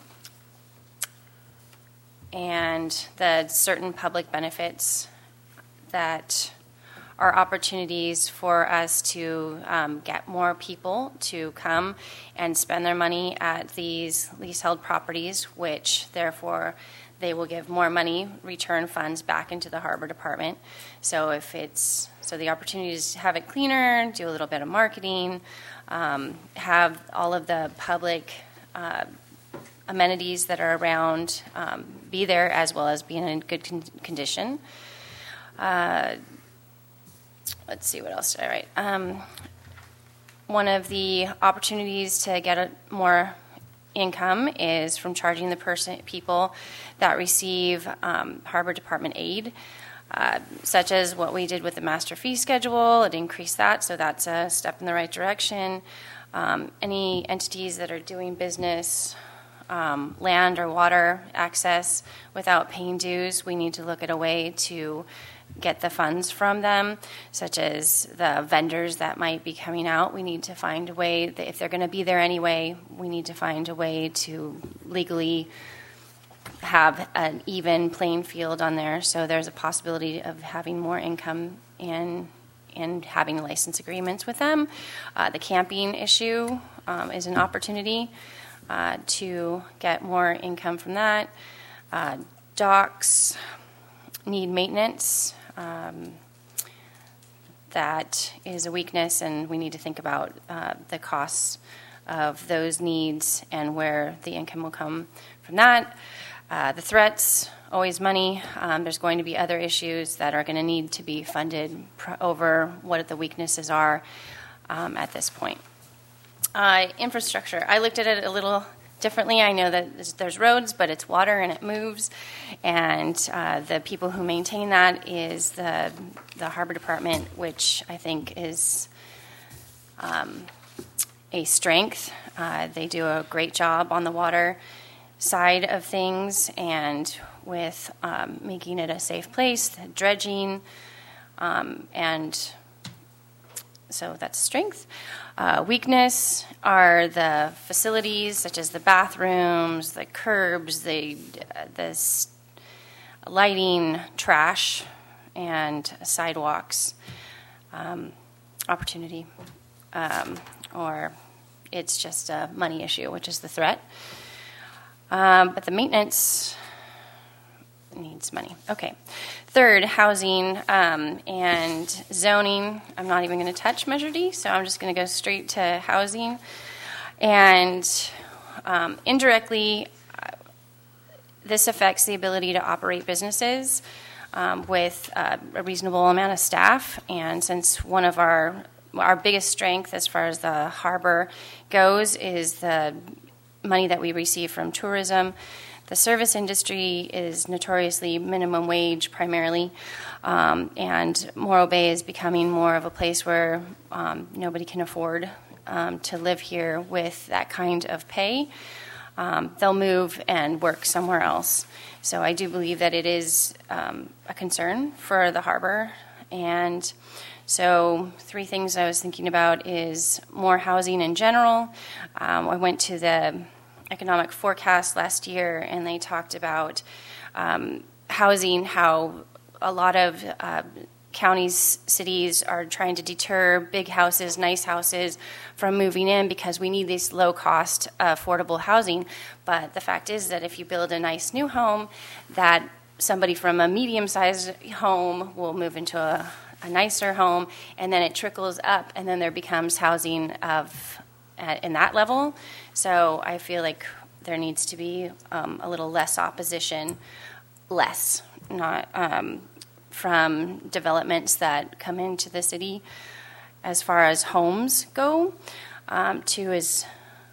and the certain public benefits that are opportunities for us to um, get more people to come and spend their money at these leasehold properties, which therefore they will give more money, return funds back into the harbor department. So if it's, so the opportunities to have it cleaner, do a little bit of marketing, um, have all of the public uh, amenities that are around um, be there, as well as being in good con- condition. Uh, let's see, what else did I write? Um, one of the opportunities to get a more income is from charging the person people that receive um, Harbor Department aid, uh, such as what we did with the master fee schedule. It increased that, so that's a step in the right direction. Um, any entities that are doing business, um, land or water access without paying dues, we need to look at a way to get the funds from them, such as the vendors that might be coming out. We need to find a way that if they're going to be there anyway, we need to find a way to legally have an even playing field on there. So there's a possibility of having more income in in having license agreements with them. Uh, the camping issue um, is an opportunity uh, to get more income from that. Uh, docks need maintenance. Um, that is a weakness, and we need to think about uh, the costs of those needs and where the income will come from that. Uh, the threats, always money. Um, there's going to be other issues that are going to need to be funded pr- over what the weaknesses are um, at this point. Uh, infrastructure. I looked at it a little differently. I know that there's, there's roads, but it's water and it moves, and uh, the people who maintain that is the the Harbor Department, which I think is um, a strength. Uh, they do a great job on the water side of things, and with um, making it a safe place, the dredging, um, and so that's strength. Uh, weakness are the facilities, such as the bathrooms, the curbs, the uh, the s- lighting, trash, and sidewalks. Um, opportunity, um, or it's just a money issue, which is the threat. Um, but the maintenance needs money. Okay. Third, housing um, and zoning. I'm not even going to touch Measure D, so I'm just going to go straight to housing. And um, indirectly, uh, this affects the ability to operate businesses um, with uh, a reasonable amount of staff. And since one of our our biggest strength as far as the harbor goes is the money that we receive from tourism, the service industry is notoriously minimum wage primarily, um, and Morro Bay is becoming more of a place where um, nobody can afford um, to live here with that kind of pay. Um, they'll move and work somewhere else. So I do believe that it is um, a concern for the harbor. And so three things I was thinking about is more housing in general. Um, I went to the economic forecast last year, and they talked about um, housing, how a lot of uh, counties, cities are trying to deter big houses, nice houses from moving in because we need this low-cost, uh, affordable housing. But the fact is that if you build a nice new home, that somebody from a medium-sized home will move into a, a nicer home, and then it trickles up, and then there becomes housing of at, in that level. So I feel like there needs to be um, a little less opposition, less, not um, from developments that come into the city as far as homes go. Um, two is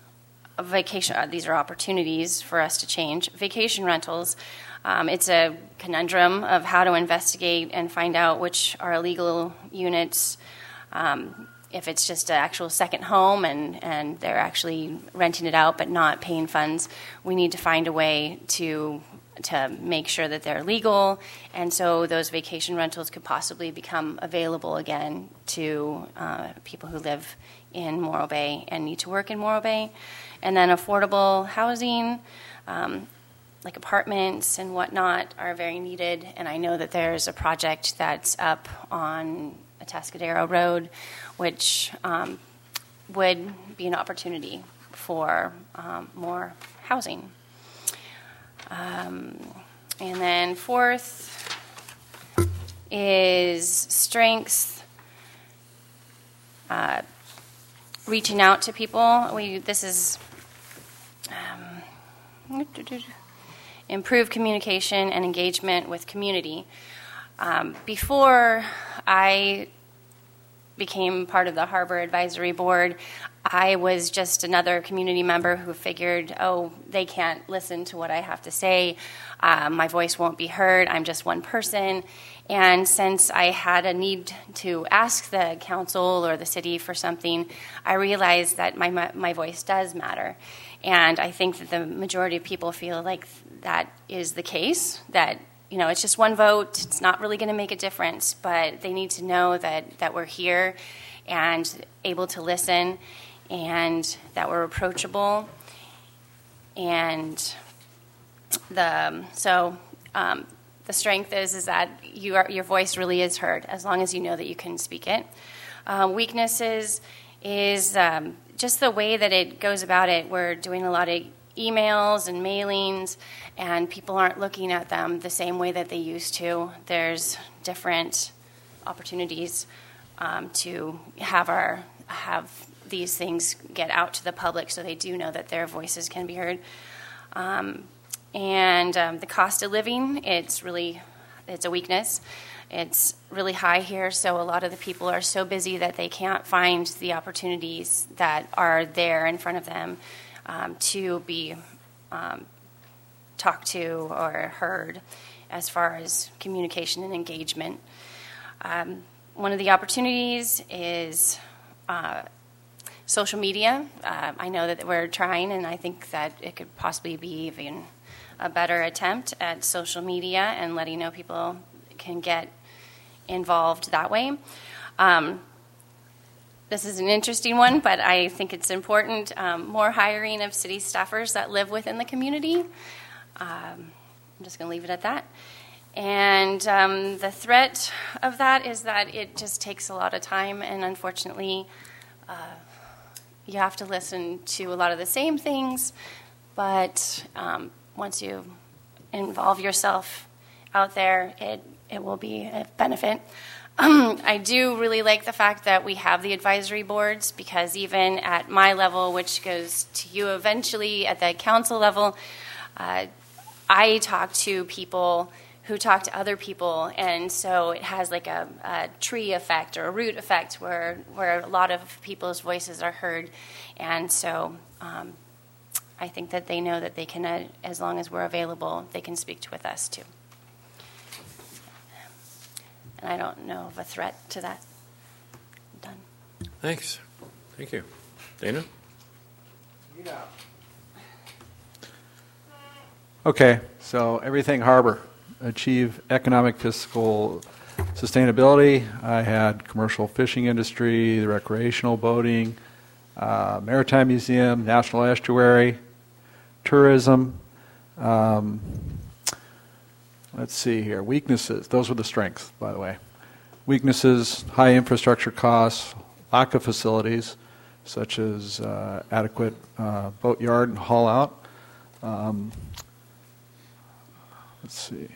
a vacation. Uh, these are opportunities for us to change. Vacation rentals. Um, it's a conundrum of how to investigate and find out which are illegal units. Um, if it's just an actual second home and, and they're actually renting it out but not paying funds, we need to find a way to to make sure that they're legal, and so those vacation rentals could possibly become available again to uh, people who live in Morro Bay and need to work in Morro Bay. And then affordable housing, um, like apartments and whatnot, are very needed, and I know that there's a project that's up on Atascadero Road, which um, would be an opportunity for um, more housing. Um, and then fourth is strengths, uh, reaching out to people. We this is um, improve communication and engagement with community. Um, before I became part of the Harbor Advisory Board, I was just another community member who figured, oh, they can't listen to what I have to say. Um, my voice won't be heard. I'm just one person. And since I had a need to ask the council or the city for something, I realized that my my voice does matter. And I think that the majority of people feel like that is the case, that, you know, it's just one vote. It's not really going to make a difference, but they need to know that, that we're here and able to listen, and that we're approachable. And the so um, the strength is is that you are, your voice really is heard, as long as you know that you can speak it. Uh, weaknesses is um, just the way that it goes about it. We're doing a lot of emails and mailings, and people aren't looking at them the same way that they used to. There's different opportunities um, to have our have these things get out to the public, so they do know that their voices can be heard. Um, and um, the cost of living, it's really it's a weakness. It's really high here, so a lot of the people are so busy that they can't find the opportunities that are there in front of them um, to be um, talked to or heard as far as communication and engagement. Um, one of the opportunities is uh, social media. Uh, I know that we're trying, and I think that it could possibly be even a better attempt at social media and letting know people can get involved that way. Um, this is an interesting one, but I think it's important. Um, more hiring of city staffers that live within the community. Um, I'm just going to leave it at that. And um, the threat of that is that it just takes a lot of time, and unfortunately, uh, you have to listen to a lot of the same things, but um, once you involve yourself out there, it it will be a benefit. Um, I do really like the fact that we have the advisory boards, because even at my level, which goes to you eventually at the council level, uh, I talk to people who talk to other people, and so it has like a, a tree effect or a root effect where where a lot of people's voices are heard, and so um, I think that they know that they can, uh, as long as we're available, they can speak to with us too. And I don't know of a threat to that. I'm done. Thanks. Thank you. Dana? Yeah. Okay, so everything harbor. Achieve economic fiscal sustainability. I had commercial fishing industry, the recreational boating, uh, maritime museum, national estuary, tourism. Um, let's see here. Weaknesses. Those were the strengths, by the way. Weaknesses, high infrastructure costs, lack of facilities, such as uh, adequate uh, boat yard and haul out. Um, let's see.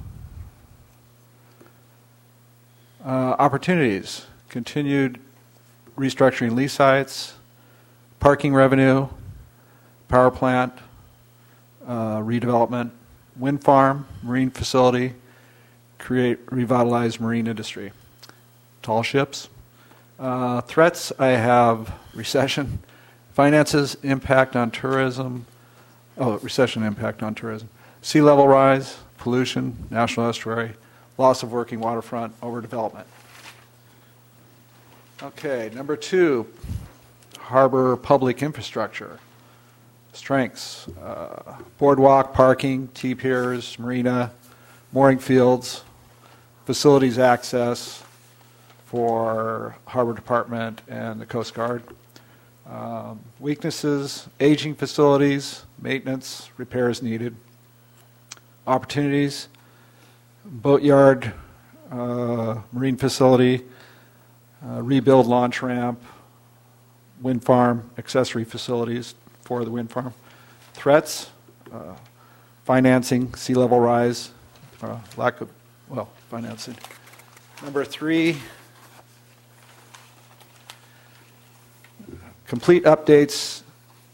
Uh, opportunities, continued restructuring lease sites, parking revenue, power plant, uh, redevelopment, wind farm, marine facility, create revitalized marine industry, tall ships. Uh, threats, I have recession, finances, impact on tourism, oh, recession impact on tourism, sea level rise, pollution, national estuary, loss of working waterfront, overdevelopment. Okay, number two, harbor public infrastructure. Strengths, uh, boardwalk, parking, T-piers, marina, mooring fields, facilities access for Harbor Department and the Coast Guard. Um, weaknesses, aging facilities, maintenance, repairs needed. Opportunities, boatyard, uh, marine facility, uh, rebuild launch ramp, wind farm, accessory facilities for the wind farm. Threats, uh, financing, sea level rise, uh, lack of, well, financing. Number three, complete updates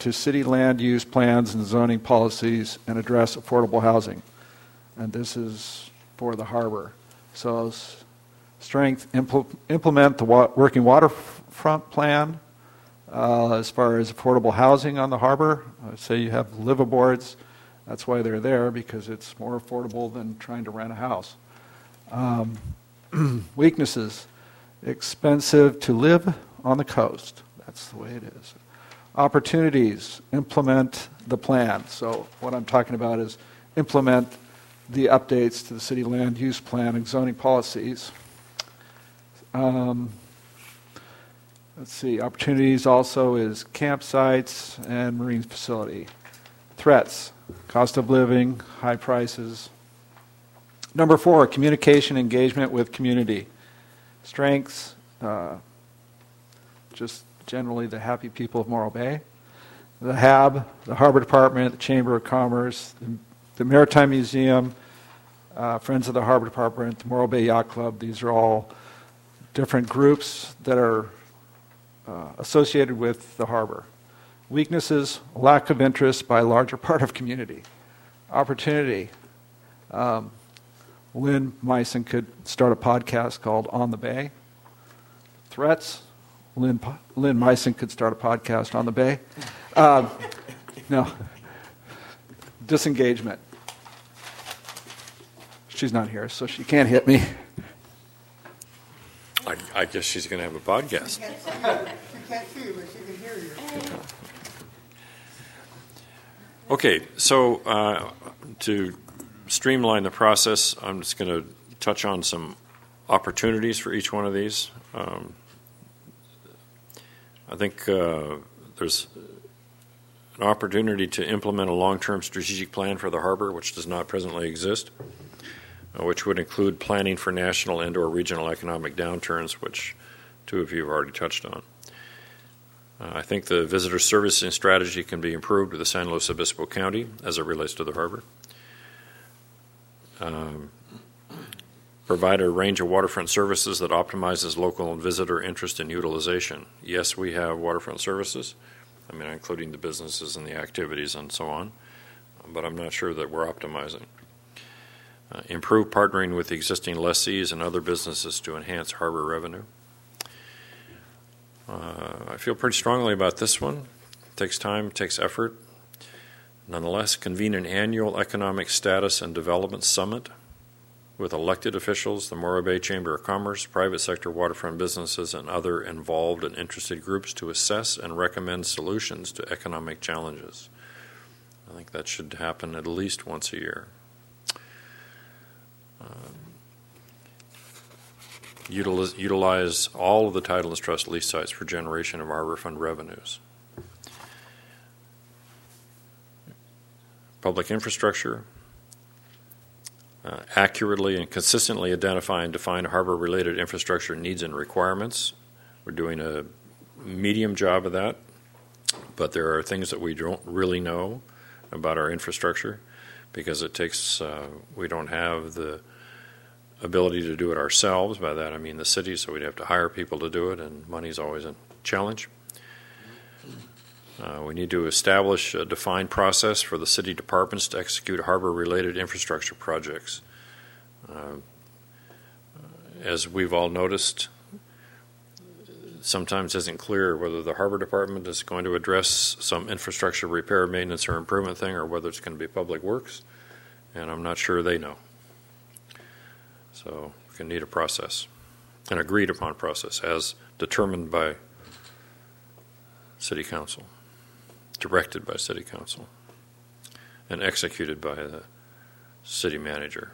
to city land use plans and zoning policies and address affordable housing. And this is for the harbor. So s- strength, impl- implement the wa- working waterfront plan uh, as far as affordable housing on the harbor. Uh, say you have liveaboards, that's why they're there, because it's more affordable than trying to rent a house. Um, weaknesses, expensive to live on the coast. That's the way it is. Opportunities, implement the plan. So what I'm talking about is implement the updates to the city land use plan and zoning policies. Um, let's see, opportunities also is campsites and marine facility. Threats, cost of living, high prices. Number four, communication engagement with community. Strengths, uh, just generally the happy people of Morro Bay. The H A B, the Harbor Department, the Chamber of Commerce, the, the Maritime Museum, uh, Friends of the Harbor Department, the Morro Bay Yacht Club. These are all different groups that are uh, associated with the harbor. Weaknesses, lack of interest by a larger part of community. Opportunity. Um, Lynn Meisen could start a podcast called On the Bay. Threats, Lynn, Lynn Meisen could start a podcast on the Bay. Um, no. Disengagement. She's not here, so she can't hit me. I, I guess she's going to have a podcast. She can't see you, but she can hear you. Okay, so uh, to streamline the process, I'm just going to touch on some opportunities for each one of these. Um, I think uh, there's an opportunity to implement a long-term strategic plan for the harbor, which does not presently exist, uh, which would include planning for national and or regional economic downturns, which two of you have already touched on. Uh, I think the visitor servicing strategy can be improved with the San Luis Obispo County as it relates to the harbor. Um, provide a range of waterfront services that optimizes local and visitor interest and utilization. Yes, we have waterfront services, I mean, including the businesses and the activities and so on, but I'm not sure that we're optimizing. Uh, improve partnering with existing lessees and other businesses to enhance harbor revenue. Uh, I feel pretty strongly about this one. It takes time, it takes effort. Nonetheless, convene an annual economic status and development summit with elected officials, the Morro Bay Chamber of Commerce, private sector waterfront businesses, and other involved and interested groups to assess and recommend solutions to economic challenges. I think that should happen at least once a year. Um, utilize, utilize all of the title and trust lease sites for generation of harbor fund revenues. Public infrastructure, uh, accurately and consistently identify and define harbor-related infrastructure needs and requirements. We're doing a medium job of that, but there are things that we don't really know about our infrastructure because it takes, uh, we don't have the ability to do it ourselves. By that I mean the city, so we'd have to hire people to do it, and money's always a challenge. Uh, we need to establish a defined process for the city departments to execute harbor-related infrastructure projects. Uh, as we've all noticed, sometimes it isn't clear whether the harbor department is going to address some infrastructure repair, maintenance, or improvement thing, or whether it's going to be public works, and I'm not sure they know. So we can need a process, an agreed upon process as determined by City Council, directed by City Council, and executed by the city manager.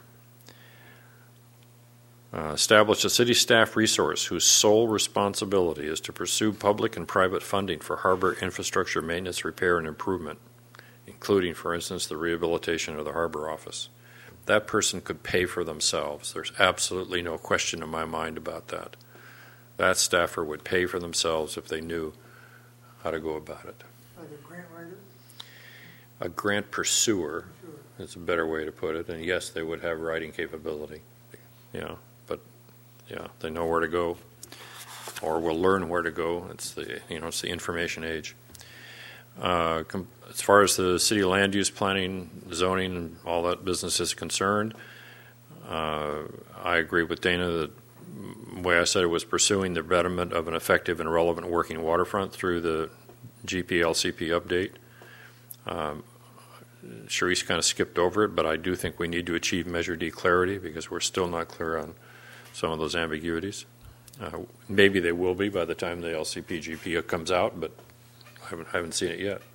Uh, establish a city staff resource whose sole responsibility is to pursue public and private funding for harbor infrastructure maintenance, repair, and improvement, including, for instance, the rehabilitation of the harbor office. That person could pay for themselves. There's absolutely no question in my mind about that. That staffer would pay for themselves if they knew how to go about it. Like a grant writer? A grant pursuer is a better way to put it. And yes, they would have writing capability. Yeah, but yeah, they know where to go, or will learn where to go. It's the you know it's the information age. Uh, com- as far as the city land use planning, zoning, and all that business is concerned, uh, I agree with Dana that the way I said it was pursuing the betterment of an effective and relevant working waterfront through the G P L C P update. Um, Sharice kind of skipped over it, but I do think we need to achieve Measure D clarity because we're still not clear on some of those ambiguities. Uh, maybe they will be by the time the L C P G P comes out, but I haven't, I haven't seen it yet.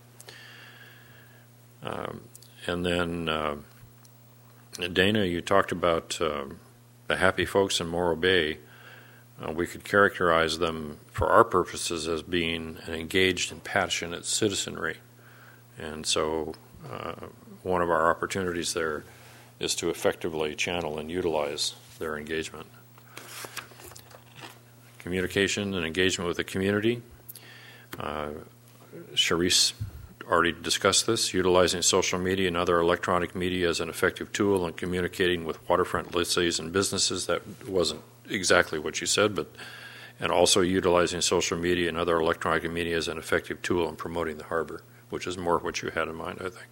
Um, and then, uh, Dana, you talked about uh, the happy folks in Morro Bay. Uh, we could characterize them for our purposes as being an engaged and passionate citizenry. And so uh, one of our opportunities there is to effectively channel and utilize their engagement. Communication and engagement with the community. Uh, Sharice already discussed this, utilizing social media and other electronic media as an effective tool in communicating with waterfront lessees and businesses. That wasn't exactly what you said, but and also utilizing social media and other electronic media as an effective tool in promoting the harbor, which is more what you had in mind, I think.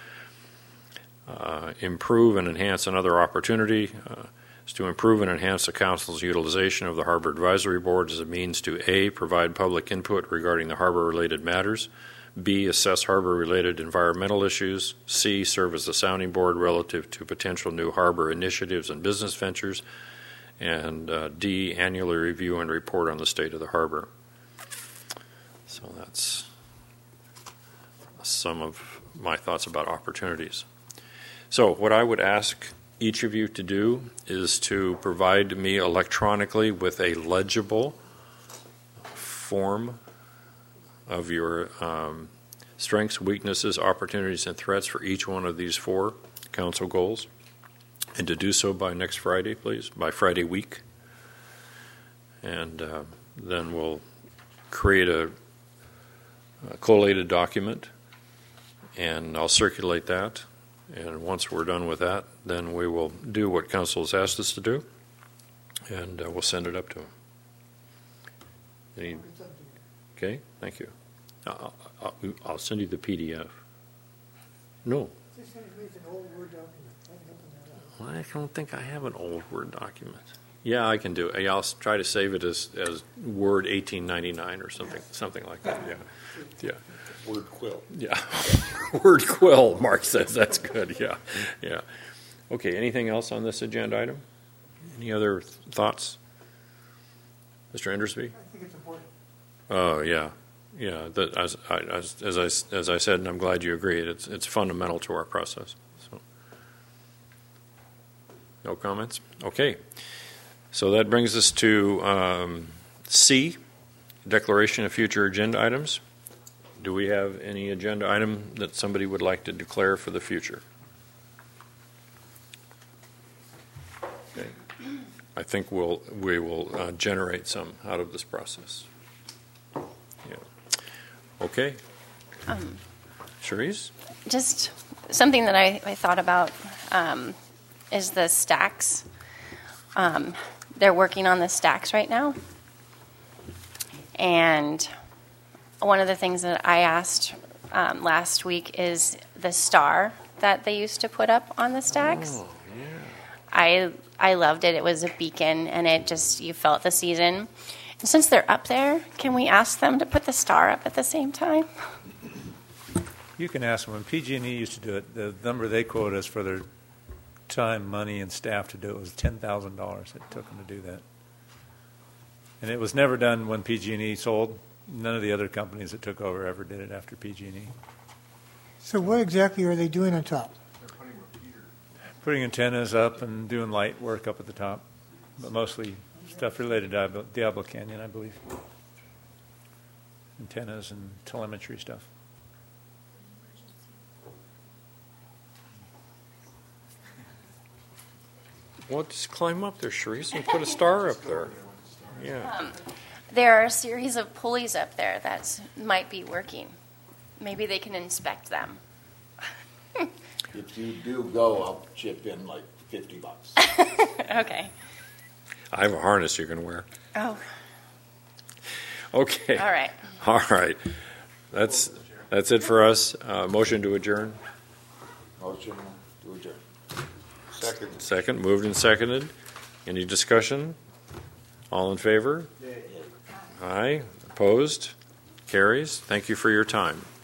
Uh, improve and enhance another opportunity uh, is to improve and enhance the Council's utilization of the Harbor Advisory Board as a means to A, provide public input regarding the harbor-related matters, B, assess harbor-related environmental issues, C, serve as the sounding board relative to potential new harbor initiatives and business ventures, and uh, D, annually review and report on the state of the harbor. So that's some of my thoughts about opportunities. So what I would ask each of you to do is to provide me electronically with a legible form of your um, strengths, weaknesses, opportunities, and threats for each one of these four council goals, and to do so by next Friday, please, by Friday week. And uh, then we'll create a, a collated document, and I'll circulate that. And once we're done with that, then we will do what council has asked us to do, and uh, we'll send it up to them. Any, okay, thank you. I'll, I'll, I'll send you the P D F. No. Well, I don't think I have an old Word document. Yeah, I can do it. I'll try to save it as, as Word eighteen ninety-nine or something, something like that. Yeah, yeah. Word quill. Yeah, Word quill. Mark says that's good. Yeah, yeah. Okay. Anything else on this agenda item? Any other thoughts, Mister Endersby? I think it's important. Oh yeah, yeah. That, as, I, as, as I as I said, and I'm glad you agree. It's it's fundamental to our process. So, no comments. Okay. So that brings us to um, C, declaration of future agenda items. Do we have any agenda item that somebody would like to declare for the future? Okay. I think we'll we will uh, generate some out of this process. Yeah. Okay. Um, Cherise? Just something that I, I thought about um, is the stacks. Um, they're working on the stacks right now. And one of the things that I asked um, last week is the star that they used to put up on the stacks. Oh, yeah. I I loved it. It was a beacon, and it just, you felt the season. And since they're up there, can we ask them to put the star up at the same time? You can ask them. When P G and E used to do it, the number they quote us for their time, money, and staff to do it was ten thousand dollars. It took them to do that. And it was never done when P G and E sold. None of the other companies that took over ever did it after P G and E. So what exactly are they doing on top? Putting antennas up and doing light work up at the top, but mostly stuff related to Diablo Canyon, I believe. Antennas and telemetry stuff. Well, just climb up there, Cherise, and put a star up there. Yeah. Um, there are a series of pulleys up there that might be working. Maybe they can inspect them. If you do go, I'll chip in like fifty bucks. Okay. I have a harness you can wear. Oh. Okay. All right. All right. That's That's it for us. Uh, motion to adjourn. Motion to adjourn. Second. Second, moved and seconded. Any discussion? All in favor? Aye. Opposed? Carries. Thank you for your time.